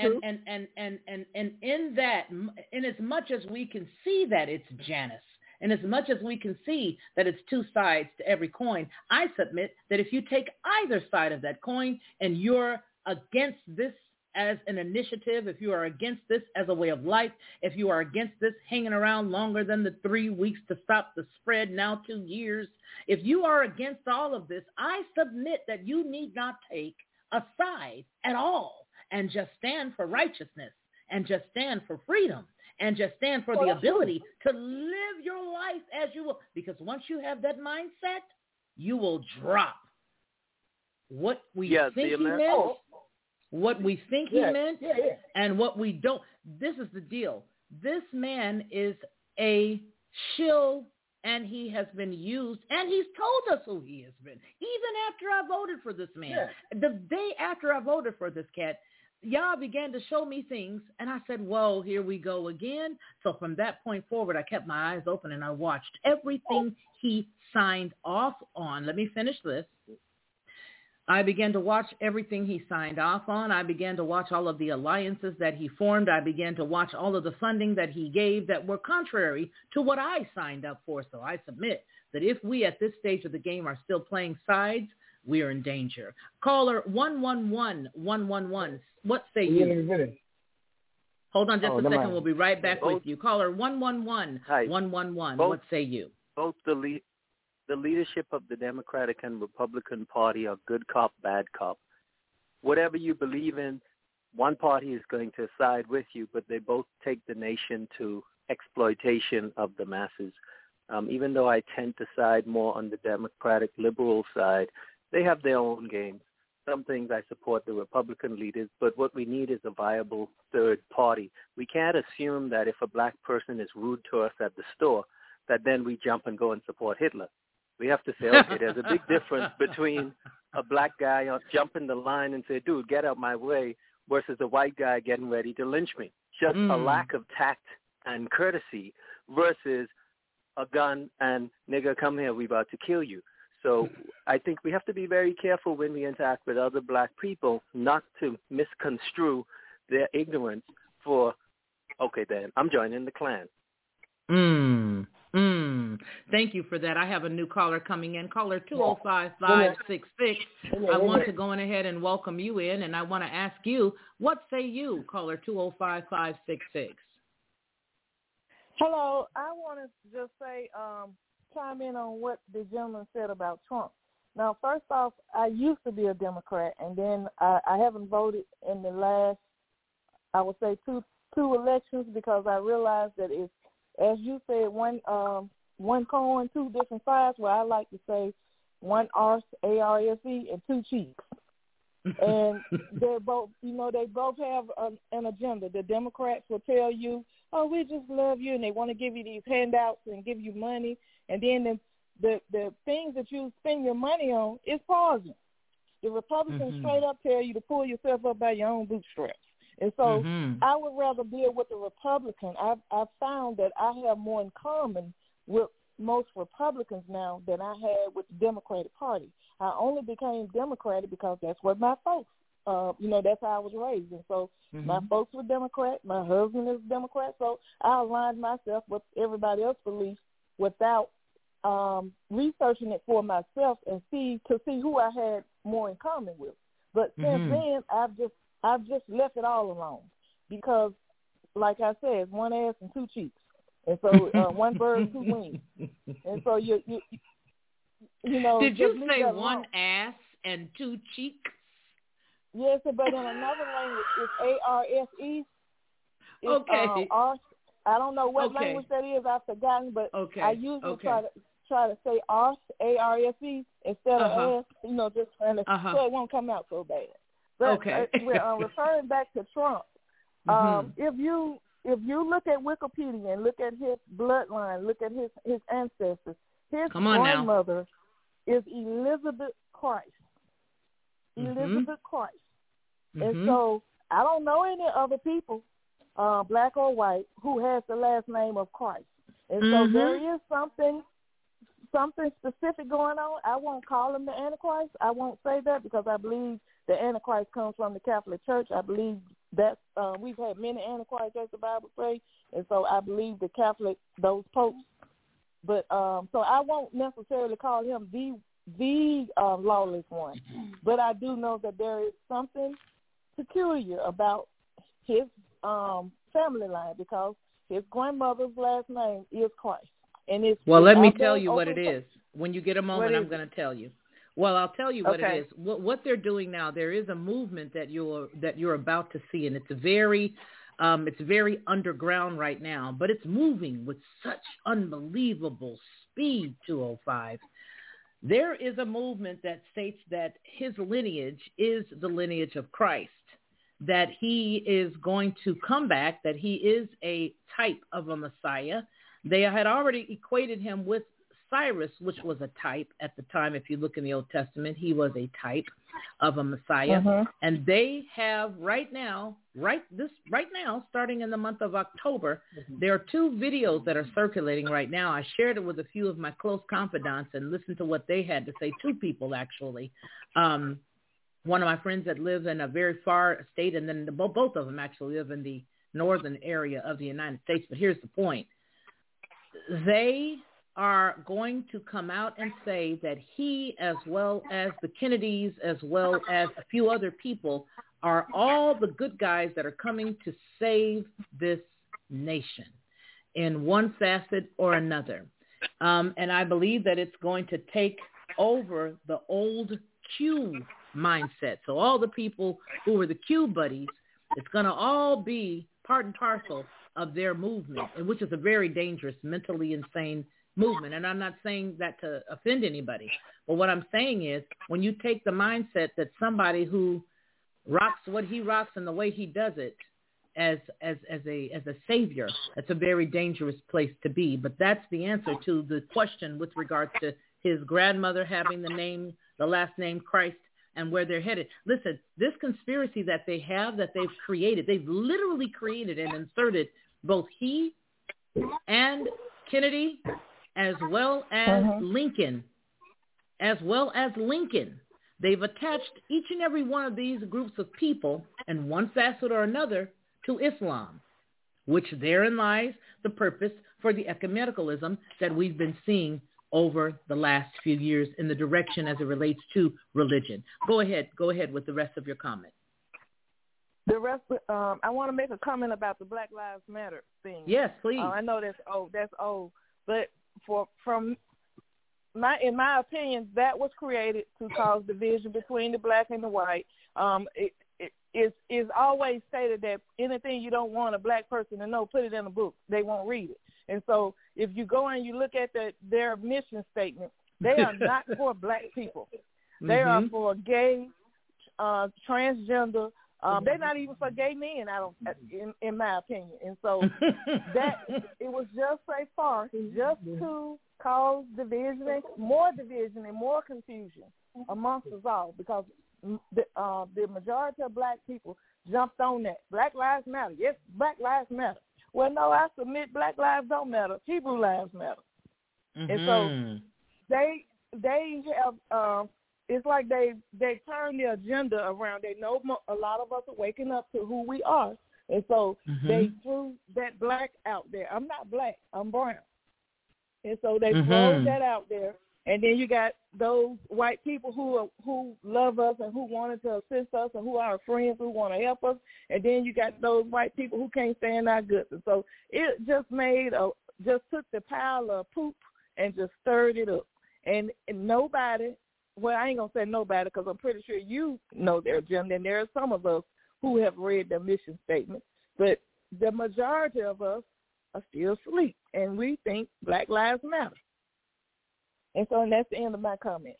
in that, in as much as we can see that it's Janice, and as much as we can see that it's two sides to every coin, I submit that if you take either side of that coin and you're against this as an initiative, if you are against this as a way of life, if you are against this hanging around longer than the 3 weeks to stop the spread, now 2 years, if you are against all of this, I submit that you need not take a side at all and just stand for righteousness and just stand for freedom and just stand for the ability to live your life as you will. Because once you have that mindset, you will drop what we think he meant, what we think he meant, and what we don't. This is the deal. This man is a shill, and he has been used, and he's told us who he has been. Even after I voted for this man, the day after I voted for this cat, y'all began to show me things, and I said, whoa, here we go again. So from that point forward, I kept my eyes open, and I watched everything he signed off on. Let me finish this. I began to watch everything he signed off on. I began to watch all of the alliances that he formed. I began to watch all of the funding that he gave that were contrary to what I signed up for. So I submit that if we at this stage of the game are still playing sides, we are in danger. Caller 111-111. What say you? Hold on just a second. We'll be right back with you. Caller 111-111. What say you? Both the leadership of the Democratic and Republican Party are good cop, bad cop. Whatever you believe in, one party is going to side with you, but they both take the nation to exploitation of the masses. Even though I tend to side more on the Democratic liberal side, they have their own games. Some things I support the Republican leaders, but what we need is a viable third party. We can't assume that if a black person is rude to us at the store, that then we jump and go and support Hitler. We have to say, okay, there's a big difference between a black guy jumping the line and say, dude, get out my way, versus a white guy getting ready to lynch me. Just a lack of tact and courtesy versus a gun and, nigga, come here, we about to kill you. So I think we have to be very careful when we interact with other black people not to misconstrue their ignorance for, okay, then I'm joining the Klan. Thank you for that. I have a new caller coming in. Caller 205-566. I want to go ahead and welcome you in, and I want to ask you, what say you, caller 205-566? Hello. I want to just say, chime in on what the gentleman said about Trump. Now, first off, I used to be a Democrat, and then I haven't voted in the last, I would say, two elections, because I realized that it's, as you said, one coin, two different sides. Well, I like to say one arse, A-R-S-E, and two cheeks. And they're both, they both have an agenda. The Democrats will tell you, oh, we just love you, and they want to give you these handouts and give you money. And then the things that you spend your money on is poison. The Republicans straight up tell you to pull yourself up by your own bootstraps. And so I would rather deal with the Republican. I've found that I have more in common with most Republicans now than I had with the Democratic Party. I only became Democratic because that's what my folks, that's how I was raised. And so my folks were Democrat. My husband is Democrat. So I aligned myself with everybody else's beliefs without researching it for myself and see who I had more in common with. But since then, I've just left it all alone because, like I said, it's one ass and two cheeks. And so one bird, two wings. And so you Did you say one ass and two cheeks? Yes, but in another language, it's A-R-S-E. Okay. I don't know what language that is. I've forgotten, but I usually try to say arse, A-R-S-E, instead of ass, just trying to, so it won't come out so bad. But referring back to Trump, if you look at Wikipedia and look at his bloodline, look at his ancestors, his grandmother is Elizabeth Christ. Elizabeth Christ. And so I don't know any other people, black or white, who has the last name of Christ. And so there is something specific going on. I won't call him the Antichrist. I won't say that because I believe the Antichrist comes from the Catholic Church. I believe that we've had many Antichrists, as the Bible says, and so I believe the Catholic, those popes. But so I won't necessarily call him the lawless one. But I do know that there is something peculiar about his family line because his grandmother's last name is Christ. And it's let me tell you what it is. When you get a moment, I'm going to tell you. Well, I'll tell you what it is. What they're doing now, there is a movement that you're about to see, and it's very underground right now, but it's moving with such unbelievable speed. 205. There is a movement that states that his lineage is the lineage of Christ, that he is going to come back, that he is a type of a Messiah. They had already equated him with Cyrus, which was a type at the time. If you look in the Old Testament, he was a type of a Messiah. And they have right now, starting in the month of October, there are two videos that are circulating right now. I shared it with a few of my close confidants and listened to what they had to say. Two people, actually. One of my friends that lives in a very far state, and then both of them actually live in the northern area of the United States. But here's the point. They are going to come out and say that he, as well as the Kennedys, as well as a few other people, are all the good guys that are coming to save this nation in one facet or another. And I believe that it's going to take over the old Q mindset. So all the people who were the Q buddies, it's going to all be part and parcel of their movement, and which is a very dangerous, mentally insane movement. And I'm not saying that to offend anybody, but what I'm saying is when you take the mindset that somebody who rocks what he rocks and the way he does it as a savior, that's a very dangerous place to be. But that's the answer to the question with regards to his grandmother having the last name Christ and where they're headed. Listen, this conspiracy that they have, that they've created, they've literally created and inserted both he and Kennedy as well as Lincoln. They've attached each and every one of these groups of people in one facet or another to Islam, which therein lies the purpose for the ecumenicalism that we've been seeing over the last few years in the direction as it relates to religion. Go ahead with the rest of your comment. The rest, I want to make a comment about the Black Lives Matter thing. Yes, please. I know that's old, but in my opinion, that was created to cause division between the black and the white. It is always stated that anything you don't want a black person to know, put it in a book. They won't read it. And so if you go and you look at their mission statement, they are not for black people. They are for gay, transgender. They're not even for gay men, in my opinion. And so that it was just so far just to cause division and more confusion amongst us all, because the majority of black people jumped on that. Black Lives Matter. Yes, Black Lives Matter. Well, no, I submit Black lives don't matter. Hebrew lives matter. And so they have it's like they turn the agenda around. They know a lot of us are waking up to who we are. And so they threw that black out there. I'm not black. I'm brown. And so they throw that out there. And then you got those white people who love us and who wanted to assist us and who are our friends who want to help us. And then you got those white people who can't stand our guts. And so it just took the pile of poop and just stirred it up. And nobody, well, I ain't going to say nobody because I'm pretty sure you know their agenda. And there are some of us who have read their mission statement. But the majority of us are still asleep. And we think Black Lives Matter. And so that's the end of my comment.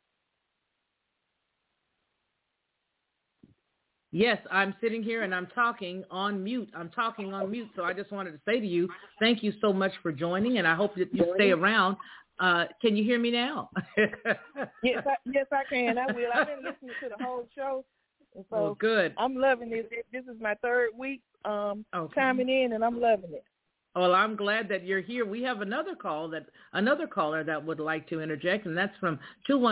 Yes, I'm sitting here and I'm talking on mute. So I just wanted to say to you, thank you so much for joining, and I hope that you stay around. Can you hear me now? Yes, I can. I will. I've been listening to the whole show. And so well, good. I'm loving it. This is my third week chiming in, and I'm loving it. Well, I'm glad that you're here. We have another caller that would like to interject, and that's from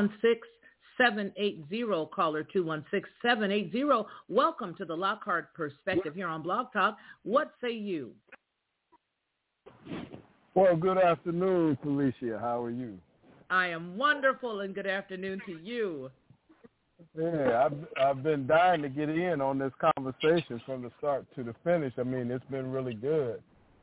216-780, caller 216-780. Welcome to the Lockhart Perspective here on Blog Talk. What say you? Well, good afternoon, Felicia. How are you? I am wonderful, and good afternoon to you. Yeah, I've been dying to get in on this conversation from the start to the finish. I mean, it's been really good.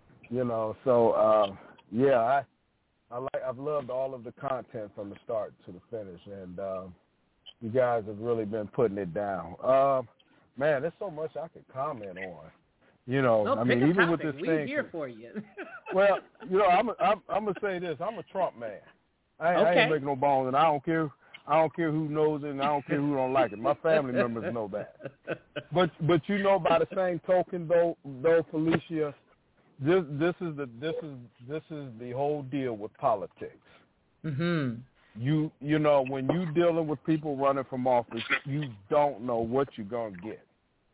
I've loved all of the content from the start to the finish, and you guys have really been putting it down. Man, there's so much I could comment on. Even with this thing, we're here for you. Well, I'm gonna say this: I'm a Trump man. I ain't making no bones, and I don't care who knows it, and I don't care who don't like it. My family members know that. But by the same token, though, Felicia. This is the whole deal with politics. Mm-hmm. You when you dealing with people running from office, you don't know what you're gonna get.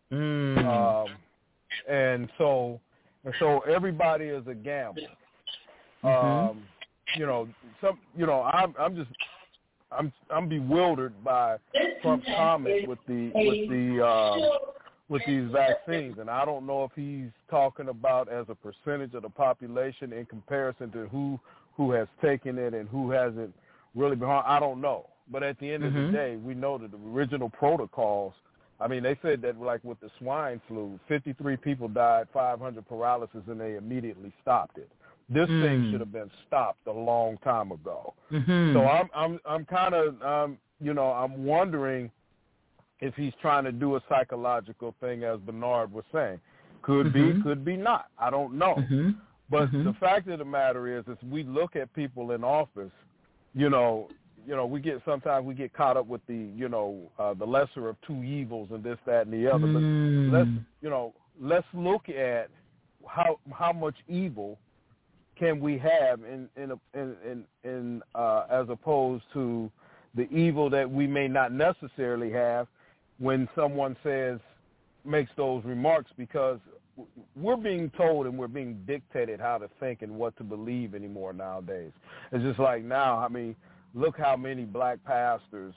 And so everybody is a gamble. I'm bewildered by Trump's comment with these vaccines, and I don't know if he's talking about as a percentage of the population in comparison to who who has taken it and who hasn't really been harmed. I don't know. But at the end of the day, we know that the original protocols, I mean, they said that like with the swine flu, 53 people died, 500 paralysis, and they immediately stopped it. This thing should have been stopped a long time ago. So I'm kind of, I'm wondering if he's trying to do a psychological thing, as Bernard was saying. Could be, could be not. I don't know. But the fact of the matter is we look at people in office, sometimes we get caught up with the, the lesser of two evils and this, that, and the other. But let's look at how much evil can we have in as opposed to the evil that we may not necessarily have when someone makes those remarks, because we're being told and we're being dictated how to think and what to believe anymore nowadays. It's just like now, I mean, look how many black pastors,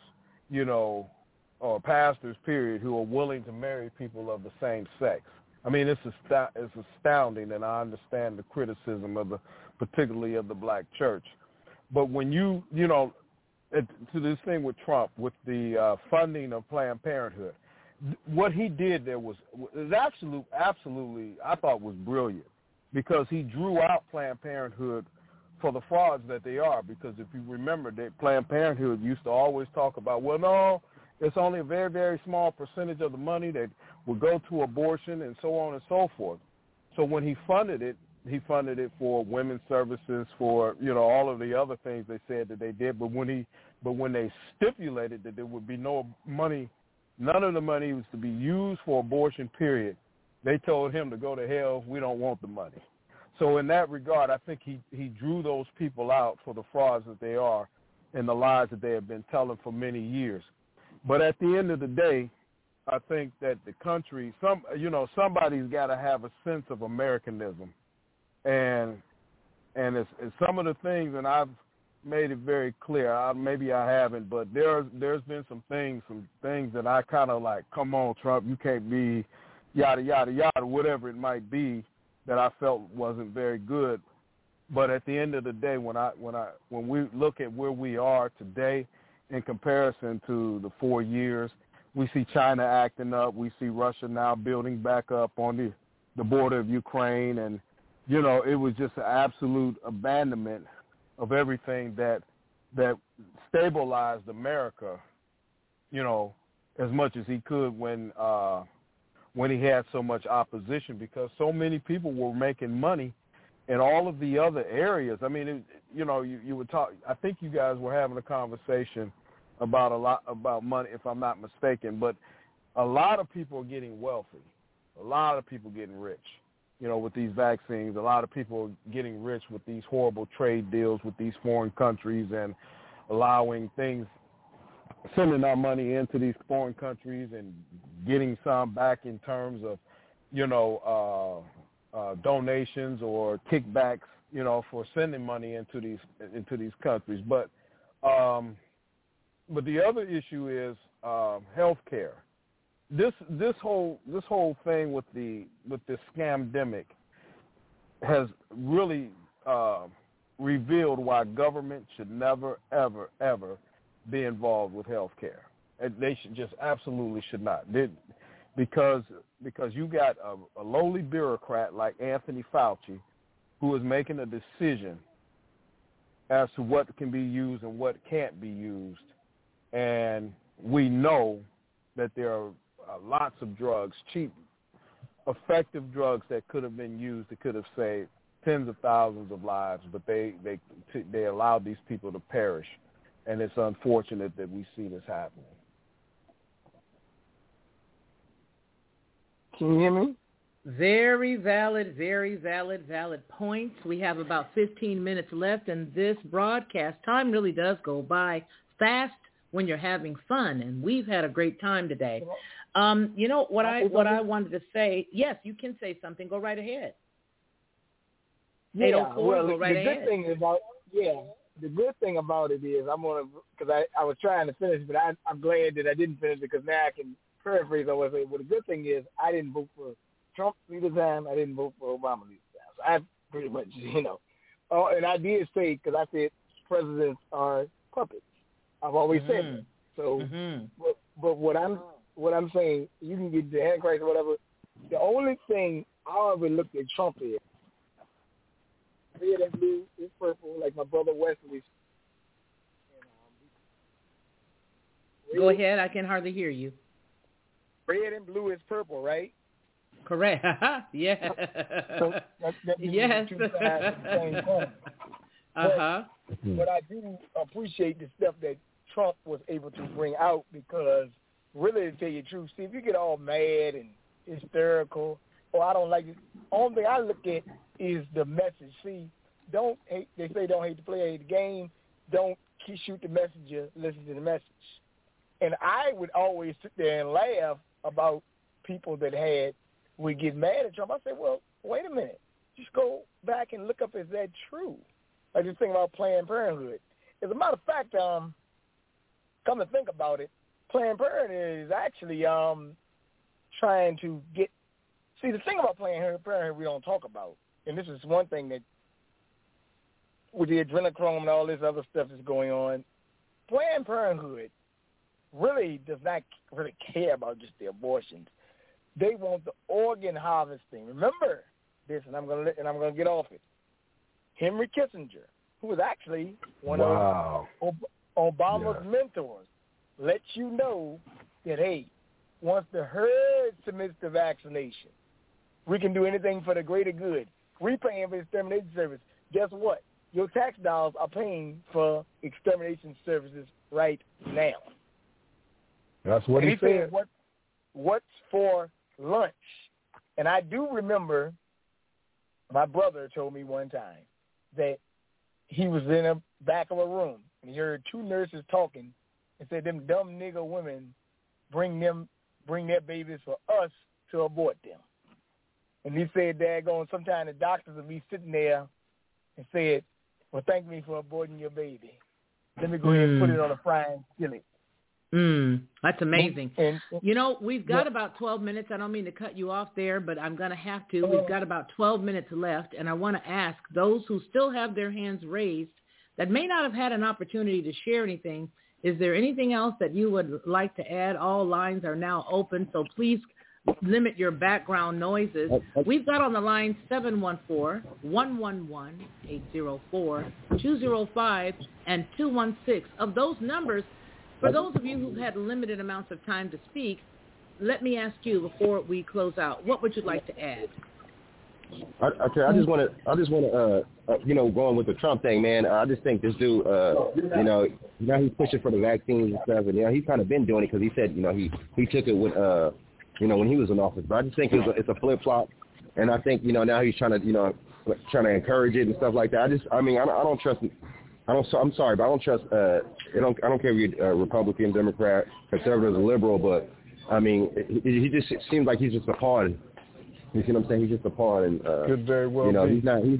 or pastors, period, who are willing to marry people of the same sex. I mean, it's astounding, and I understand the criticism particularly of the black church. But when to this thing with Trump, with the funding of Planned Parenthood, what he did there was absolutely, I thought, was brilliant, because he drew out Planned Parenthood for the frauds that they are. Because if you remember, that Planned Parenthood used to always talk about, well, no, it's only a very, very small percentage of the money that will go to abortion and so on and so forth. So when he funded it for women's services, for all of the other things they said that they did. But when they stipulated that there would be no money, none of the money was to be used for abortion, period, they told him to go to hell. We don't want the money. So in that regard, I think he drew those people out for the frauds that they are and the lies that they have been telling for many years. But at the end of the day, I think that the country, somebody's got to have a sense of Americanism, and it's some of the things, and I've made it very clear. Maybe I haven't, but there's been some things that I kind of like. Come on, Trump, you can't be yada yada yada, whatever it might be, that I felt wasn't very good. But at the end of the day, when we look at where we are today in comparison to the 4 years, we see China acting up. We see Russia now building back up on the border of Ukraine. And, it was just an absolute abandonment of everything that stabilized America, as much as he could when he had so much opposition, because so many people were making money in all of the other areas. I mean, you would talk. I think you guys were having a conversation about money, if I'm not mistaken. But a lot of people are getting wealthy. A lot of people getting rich, with these vaccines. A lot of people are getting rich with these horrible trade deals with these foreign countries and allowing things, sending our money into these foreign countries and getting some back in terms of, donations or kickbacks, for sending money into these countries. But the other issue is health care. This whole thing with this scamdemic has really revealed why government should never, ever, ever be involved with health care. They absolutely should not. Because you got a lowly bureaucrat like Anthony Fauci, who is making a decision as to what can be used and what can't be used. And we know that there are lots of drugs, cheap, effective drugs that could have been used, that could have saved tens of thousands of lives, but they allowed these people to perish. And it's unfortunate that we see this happening. Can you hear me? Very valid points. We have about 15 minutes left in this broadcast. Time really does go by fast when you're having fun, and we've had a great time today. What I wanted to say, yes, you can say something. Go right ahead. Yeah, go right ahead. The good thing about it is because I was trying to finish, but I'm glad that I didn't finish, because now I can paraphrase. I was saying, well, the good thing is I didn't vote for Trump either time. I didn't vote for Obama either time. So I pretty much, and I did say, because I said presidents are puppets. I've always said that. So, but what I'm saying, you can get the Antichrist or whatever. The only thing I ever looked at Trump is red and blue is purple, like my brother Wesley. Go ahead. I can hardly hear you. Red and blue is purple, right? Correct. Yes. So that yes. Two sides of the same coin. But I do appreciate the stuff that Trump was able to bring out, because really, to tell you the truth, see, if you get all mad and hysterical, or I don't like it, only thing I look at is the message. See, don't hate. They say don't hate the player, hate the game. Don't shoot the messenger, listen to the message. And I would always sit there and laugh about people that would get mad at Trump. I said, well, wait a minute. Just go back and look up, is that true? I just think about Planned Parenthood. As a matter of fact, come to think about it, Planned Parenthood is actually trying to get – see, the thing about Planned Parenthood we don't talk about, and this is one thing that with the adrenochrome and all this other stuff that's going on, Planned Parenthood really does not really care about just the abortions. They want the organ harvesting. Remember this, and I'm gonna get off it. Henry Kissinger, who was actually one of Obama's mentors, lets you know that, hey, once the herd submits to vaccination, we can do anything for the greater good. We're paying for extermination service. Guess what? Your tax dollars are paying for extermination services right now. That's what he said. What's for lunch? And I do remember my brother told me one time that he was in the back of a room and he heard two nurses talking and said, them dumb nigger women bring their babies for us to abort them. And he said, daggone, sometimes the doctors will be sitting there and said, well, thank me for aborting your baby. Let me go ahead and put it on a frying skillet. That's amazing. You know, we've got about 12 minutes. I don't mean to cut you off there, but I'm going to have to. We've got about 12 minutes left, and I want to ask those who still have their hands raised that may not have had an opportunity to share anything, is there anything else that you would like to add? All lines are now open, so please limit your background noises. We've got on the line 714-111-804, 205, and 216. Of those numbers, for those of you who've had limited amounts of time to speak, let me ask you before we close out, what would you like to add? Okay, I just want to, going with the Trump thing, man. I just think this dude, he's pushing for the vaccines and stuff, and he's kind of been doing it because he said, he took it with, when he was in office. But I just think it's a flip flop, and I think now he's trying to, trying to encourage it and stuff like that. I don't trust. I'm sorry, but I don't trust. I don't care if you're Republican, Democrat, conservative, or liberal, but I mean, he just seems like he's just a pawn. You see what I'm saying? He's just a pawn, and could very well be. He's not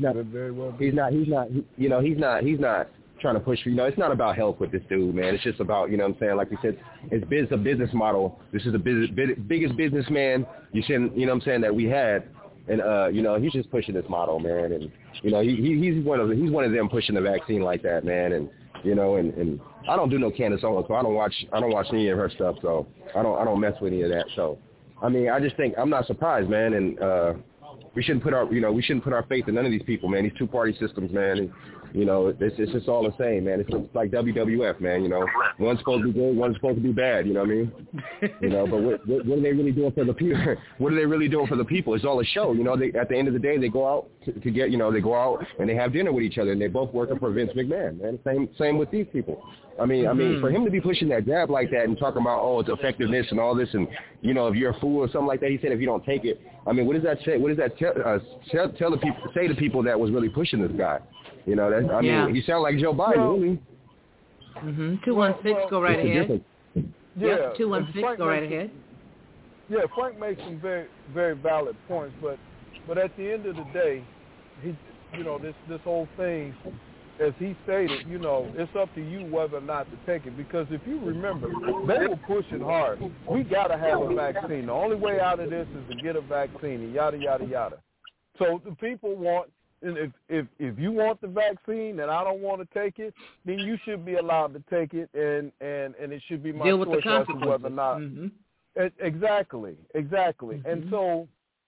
trying to push. It's not about health with this dude, man. It's just about, like we said, it's a business model. This is the biggest businessman that we had, and he's just pushing this model, man, and he's one of them pushing the vaccine like that, man, and and I don't do no Candace Owens, so I don't watch any of her stuff, so I don't mess with any of that, so. I mean, I just think I'm not surprised, man, and we shouldn't put our faith in none of these people, man. These two-party systems, man, and, it's just all the same, man. It's like WWF, man. One's supposed to be good, one's supposed to be bad. You know what I mean? But what are they really doing for the people? What are they really doing for the people? It's all a show. At the end of the day, they go out to get, they go out and they have dinner with each other, and they both working for Vince McMahon, man. Same with these people. I mean, for him to be pushing that jab like that and talking about, it's effectiveness and all this, and if you're a fool or something like that, he said if you don't take it. I mean, what does that say? What does that tell the people? Say to people that was really pushing this guy? He sound like Joe Biden, really. 216, go right ahead. Yeah, 216, go right ahead. Yeah, Frank makes some very, very valid points, but at the end of the day, he, this whole thing, as he stated, it's up to you whether or not to take it. Because if you remember, they were pushing hard. We got to have a vaccine. The only way out of this is to get a vaccine, and yada, yada, yada. So the people want if you want the vaccine and I don't want to take it, then you should be allowed to take it, and it should be my choice as to whether or not. Mm-hmm. Exactly. Mm-hmm. And so,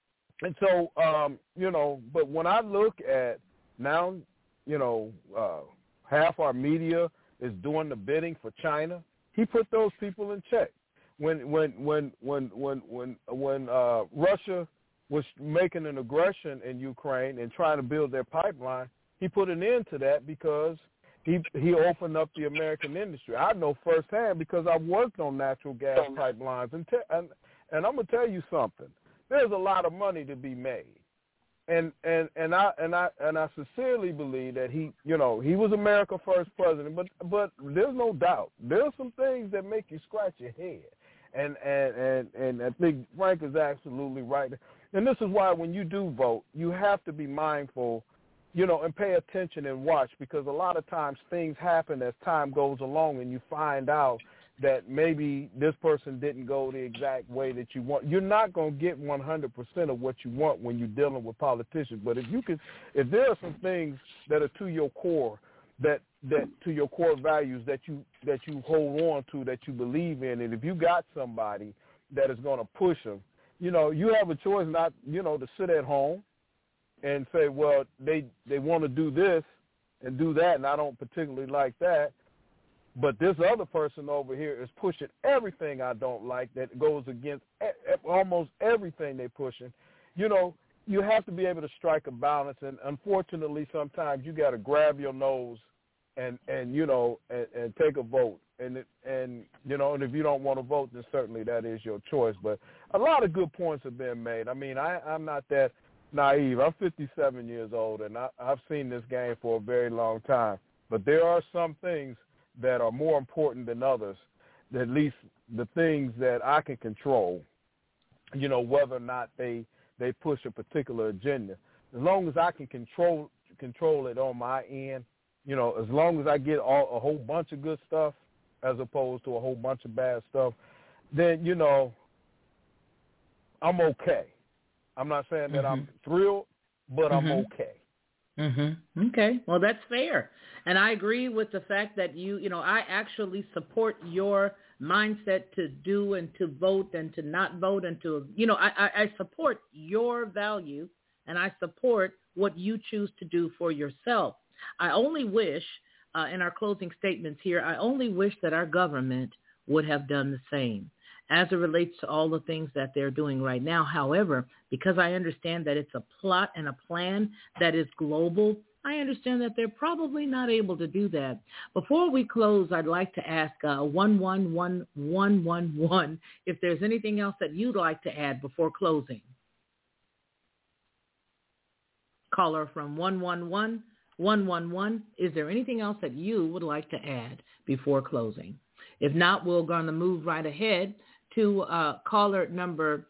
but when I look at now, half our media is doing the bidding for China. He put those people in check. When Russia was making an aggression in Ukraine and trying to build their pipeline, he put an end to that because he opened up the American industry. I know firsthand because I've worked on natural gas pipelines, and I'm gonna tell you something. There's a lot of money to be made, and I sincerely believe that he was America's first president, but there's no doubt there's some things that make you scratch your head, and I think Frank is absolutely right. And this is why when you do vote, you have to be mindful, and pay attention and watch, because a lot of times things happen as time goes along and you find out that maybe this person didn't go the exact way that you want. You're not going to get 100% of what you want when you're dealing with politicians. But if there are some things that are to your core, that to your core values that you hold on to, that you believe in, and if you got somebody that is going to push them, you have a choice not, to sit at home and say, well, they want to do this and do that, and I don't particularly like that. But this other person over here is pushing everything I don't like, that goes against almost everything they're pushing. You have to be able to strike a balance, and unfortunately sometimes you got to grab your nose and take a vote. And if you don't want to vote, then certainly that is your choice. But a lot of good points have been made. I mean, I'm not that naive. I'm 57 years old, and I've seen this game for a very long time. But there are some things that are more important than others, at least the things that I can control, whether or not they push a particular agenda. As long as I can control it on my end, as long as I get a whole bunch of good stuff as opposed to a whole bunch of bad stuff, then, I'm okay. I'm not saying that I'm thrilled, but I'm okay. Mm-hmm. Okay. Well, that's fair. And I agree with the fact that I actually support your mindset to do and to vote and to not vote and to, I support your value, and I support what you choose to do for yourself. I only wish, in our closing statements here, I only wish that our government would have done the same as it relates to all the things that they're doing right now. However, because I understand that it's a plot and a plan that is global, I understand that they're probably not able to do that. Before we close, I'd like to ask 111111 if there's anything else that you'd like to add before closing. Caller from 111111, is there anything else that you would like to add before closing? If not, we're going to move right ahead to caller number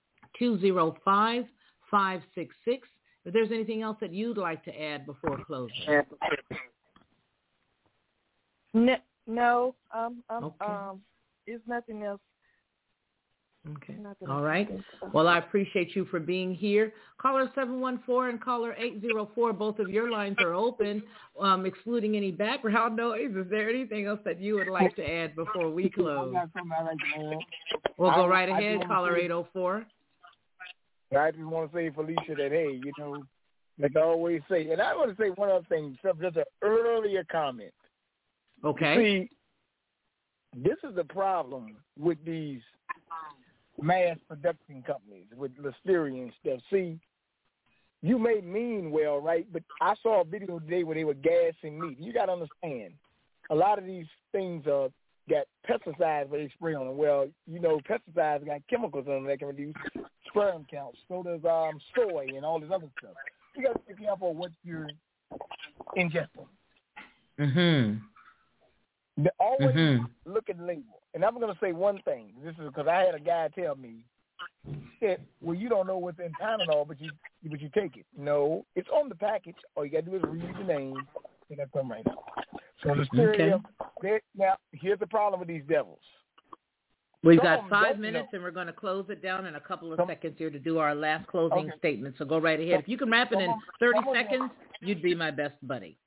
205566. If there's anything else that you'd like to add before closing. No, okay. It's nothing else. Okay. All right. Well, I appreciate you for being here. Caller 714 and caller 804, both of your lines are open, excluding any background noise. Is there anything else that you would like to add before we close? We'll go right ahead, caller 804. I just want to say, Felicia, that, hey, like I always say, and I want to say one other thing, just an earlier comment. Okay. See, this is the problem with these mass production companies with Listeria and stuff. See, you may mean well, right? But I saw a video today where they were gassing meat. You got to understand, a lot of these things got pesticides where they spray on them. Well, pesticides got chemicals in them that can reduce sperm counts. So does soy and all this other stuff. You got to be careful what you're ingesting. Mm-hmm. Always look at the label. And I'm going to say one thing. This is because I had a guy tell me that, well, you don't know what's in Tylenol, but you take it. No, it's on the package. All you got to do is read the name. They got come right now. So Listeria. Now, here's the problem with these devils. We've got 5 minutes, and we're going to close it down in a couple of seconds here to do our last closing statement. So go right ahead. If you can wrap it in 30 seconds, you'd be my best buddy.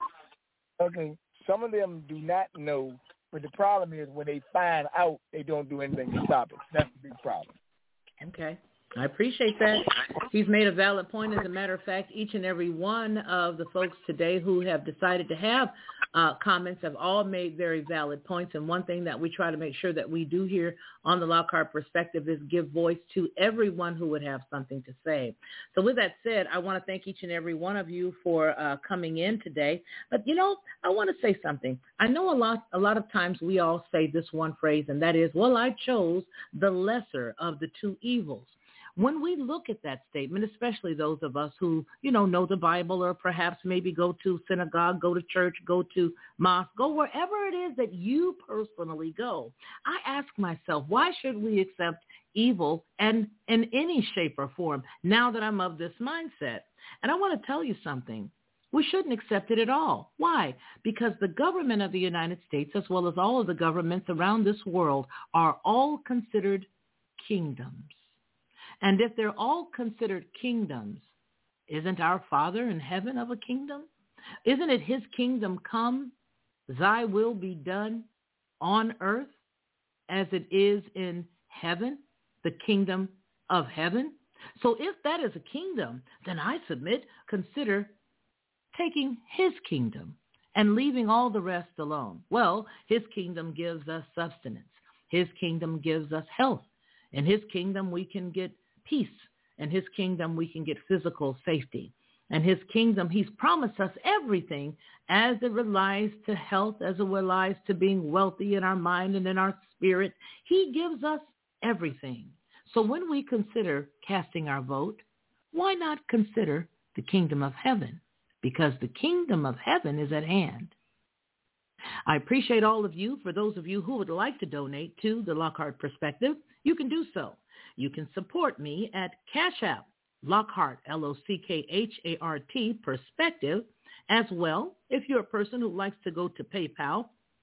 Okay. Some of them do not know, but the problem is when they find out, they don't do anything to stop it. That's the big problem. Okay. I appreciate that. He's made a valid point. As a matter of fact, each and every one of the folks today who have decided to have comments have all made very valid points. And one thing that we try to make sure that we do here on the Lockhart Perspective is give voice to everyone who would have something to say. So with that said, I want to thank each and every one of you for coming in today. But, you know, I want to say something. I know a lot of times we all say this one phrase, and that is, well, I chose the lesser of the two evils. When we look at that statement, especially those of us who, you know the Bible or perhaps maybe go to synagogue, go to church, go to mosque, go wherever it is that you personally go, I ask myself, why should we accept evil and in any shape or form now that I'm of this mindset? And I want to tell you something. We shouldn't accept it at all. Why? Because the government of the United States, as well as all of the governments around this world, are all considered kingdoms. And if they're all considered kingdoms, isn't our Father in heaven of a kingdom? Isn't it his kingdom come, thy will be done on earth as it is in heaven, the kingdom of heaven? So if that is a kingdom, then I submit, consider taking his kingdom and leaving all the rest alone. Well, his kingdom gives us sustenance. His kingdom gives us health. In his kingdom, we can get peace. In his kingdom, we can get physical safety. In his kingdom, he's promised us everything as it relates to health, as it relates to being wealthy in our mind and in our spirit. He gives us everything. So when we consider casting our vote, why not consider the kingdom of heaven? Because the kingdom of heaven is at hand. I appreciate all of you. For those of you who would like to donate to the Lockhart Perspective, you can do so. You can support me at Cash App, Lockhart, L-O-C-K-H-A-R-T, Perspective, as well. If you're a person who likes to go to PayPal,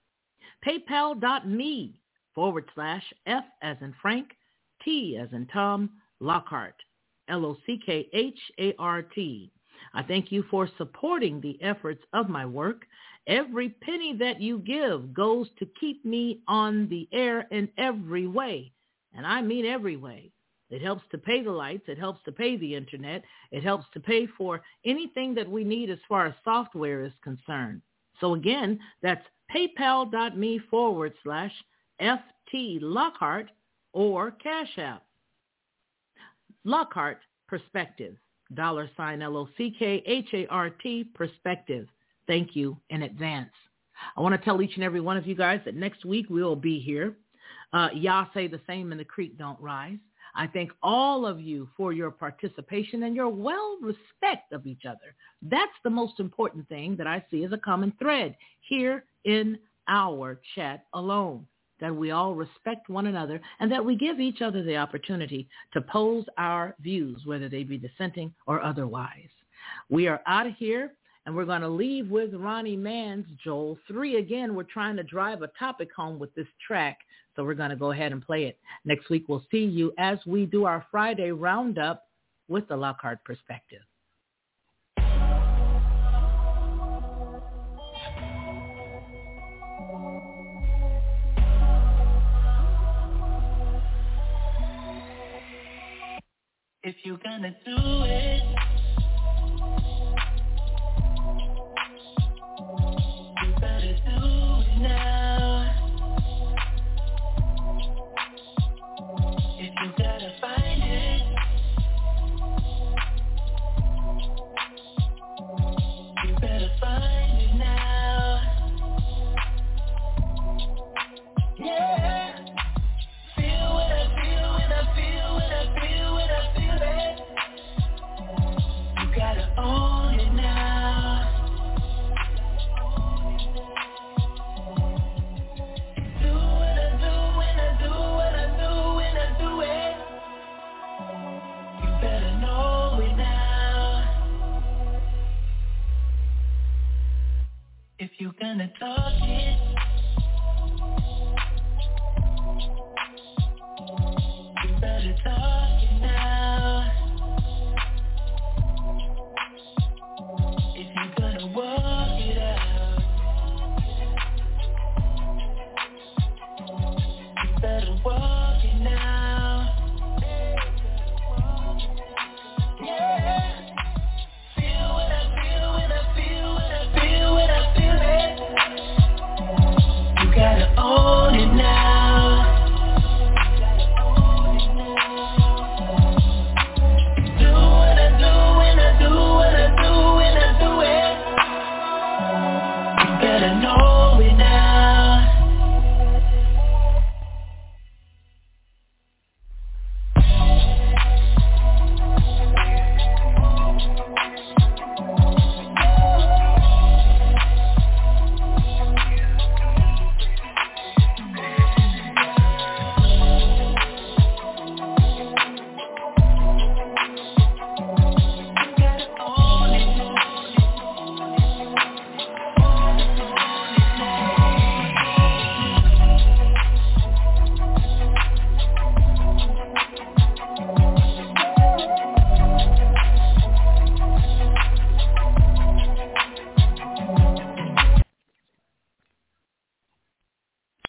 paypal.me/F as in Frank, T as in Tom, Lockhart, L-O-C-K-H-A-R-T. I thank you for supporting the efforts of my work. Every penny that you give goes to keep me on the air in every way. And I mean every way. It helps to pay the lights. It helps to pay the internet. It helps to pay for anything that we need as far as software is concerned. So again, that's paypal.me/FT Lockhart or Cash App. Lockhart Perspective, $LOCKHART Perspective. Thank you in advance. I want to tell each and every one of you guys that next week we'll be here. Yah say the same and the creek don't rise. I thank all of you for your participation and your well respect of each other. That's the most important thing that I see as a common thread here in our chat alone, that we all respect one another and that we give each other the opportunity to pose our views, whether they be dissenting or otherwise. We are out of here. And we're going to leave with Ronnie Mann's Joel 3. Again, we're trying to drive a topic home with this track, so we're going to go ahead and play it. Next week, we'll see you as we do our Friday roundup with the Lockhart Perspective. If you're going to do it, better world.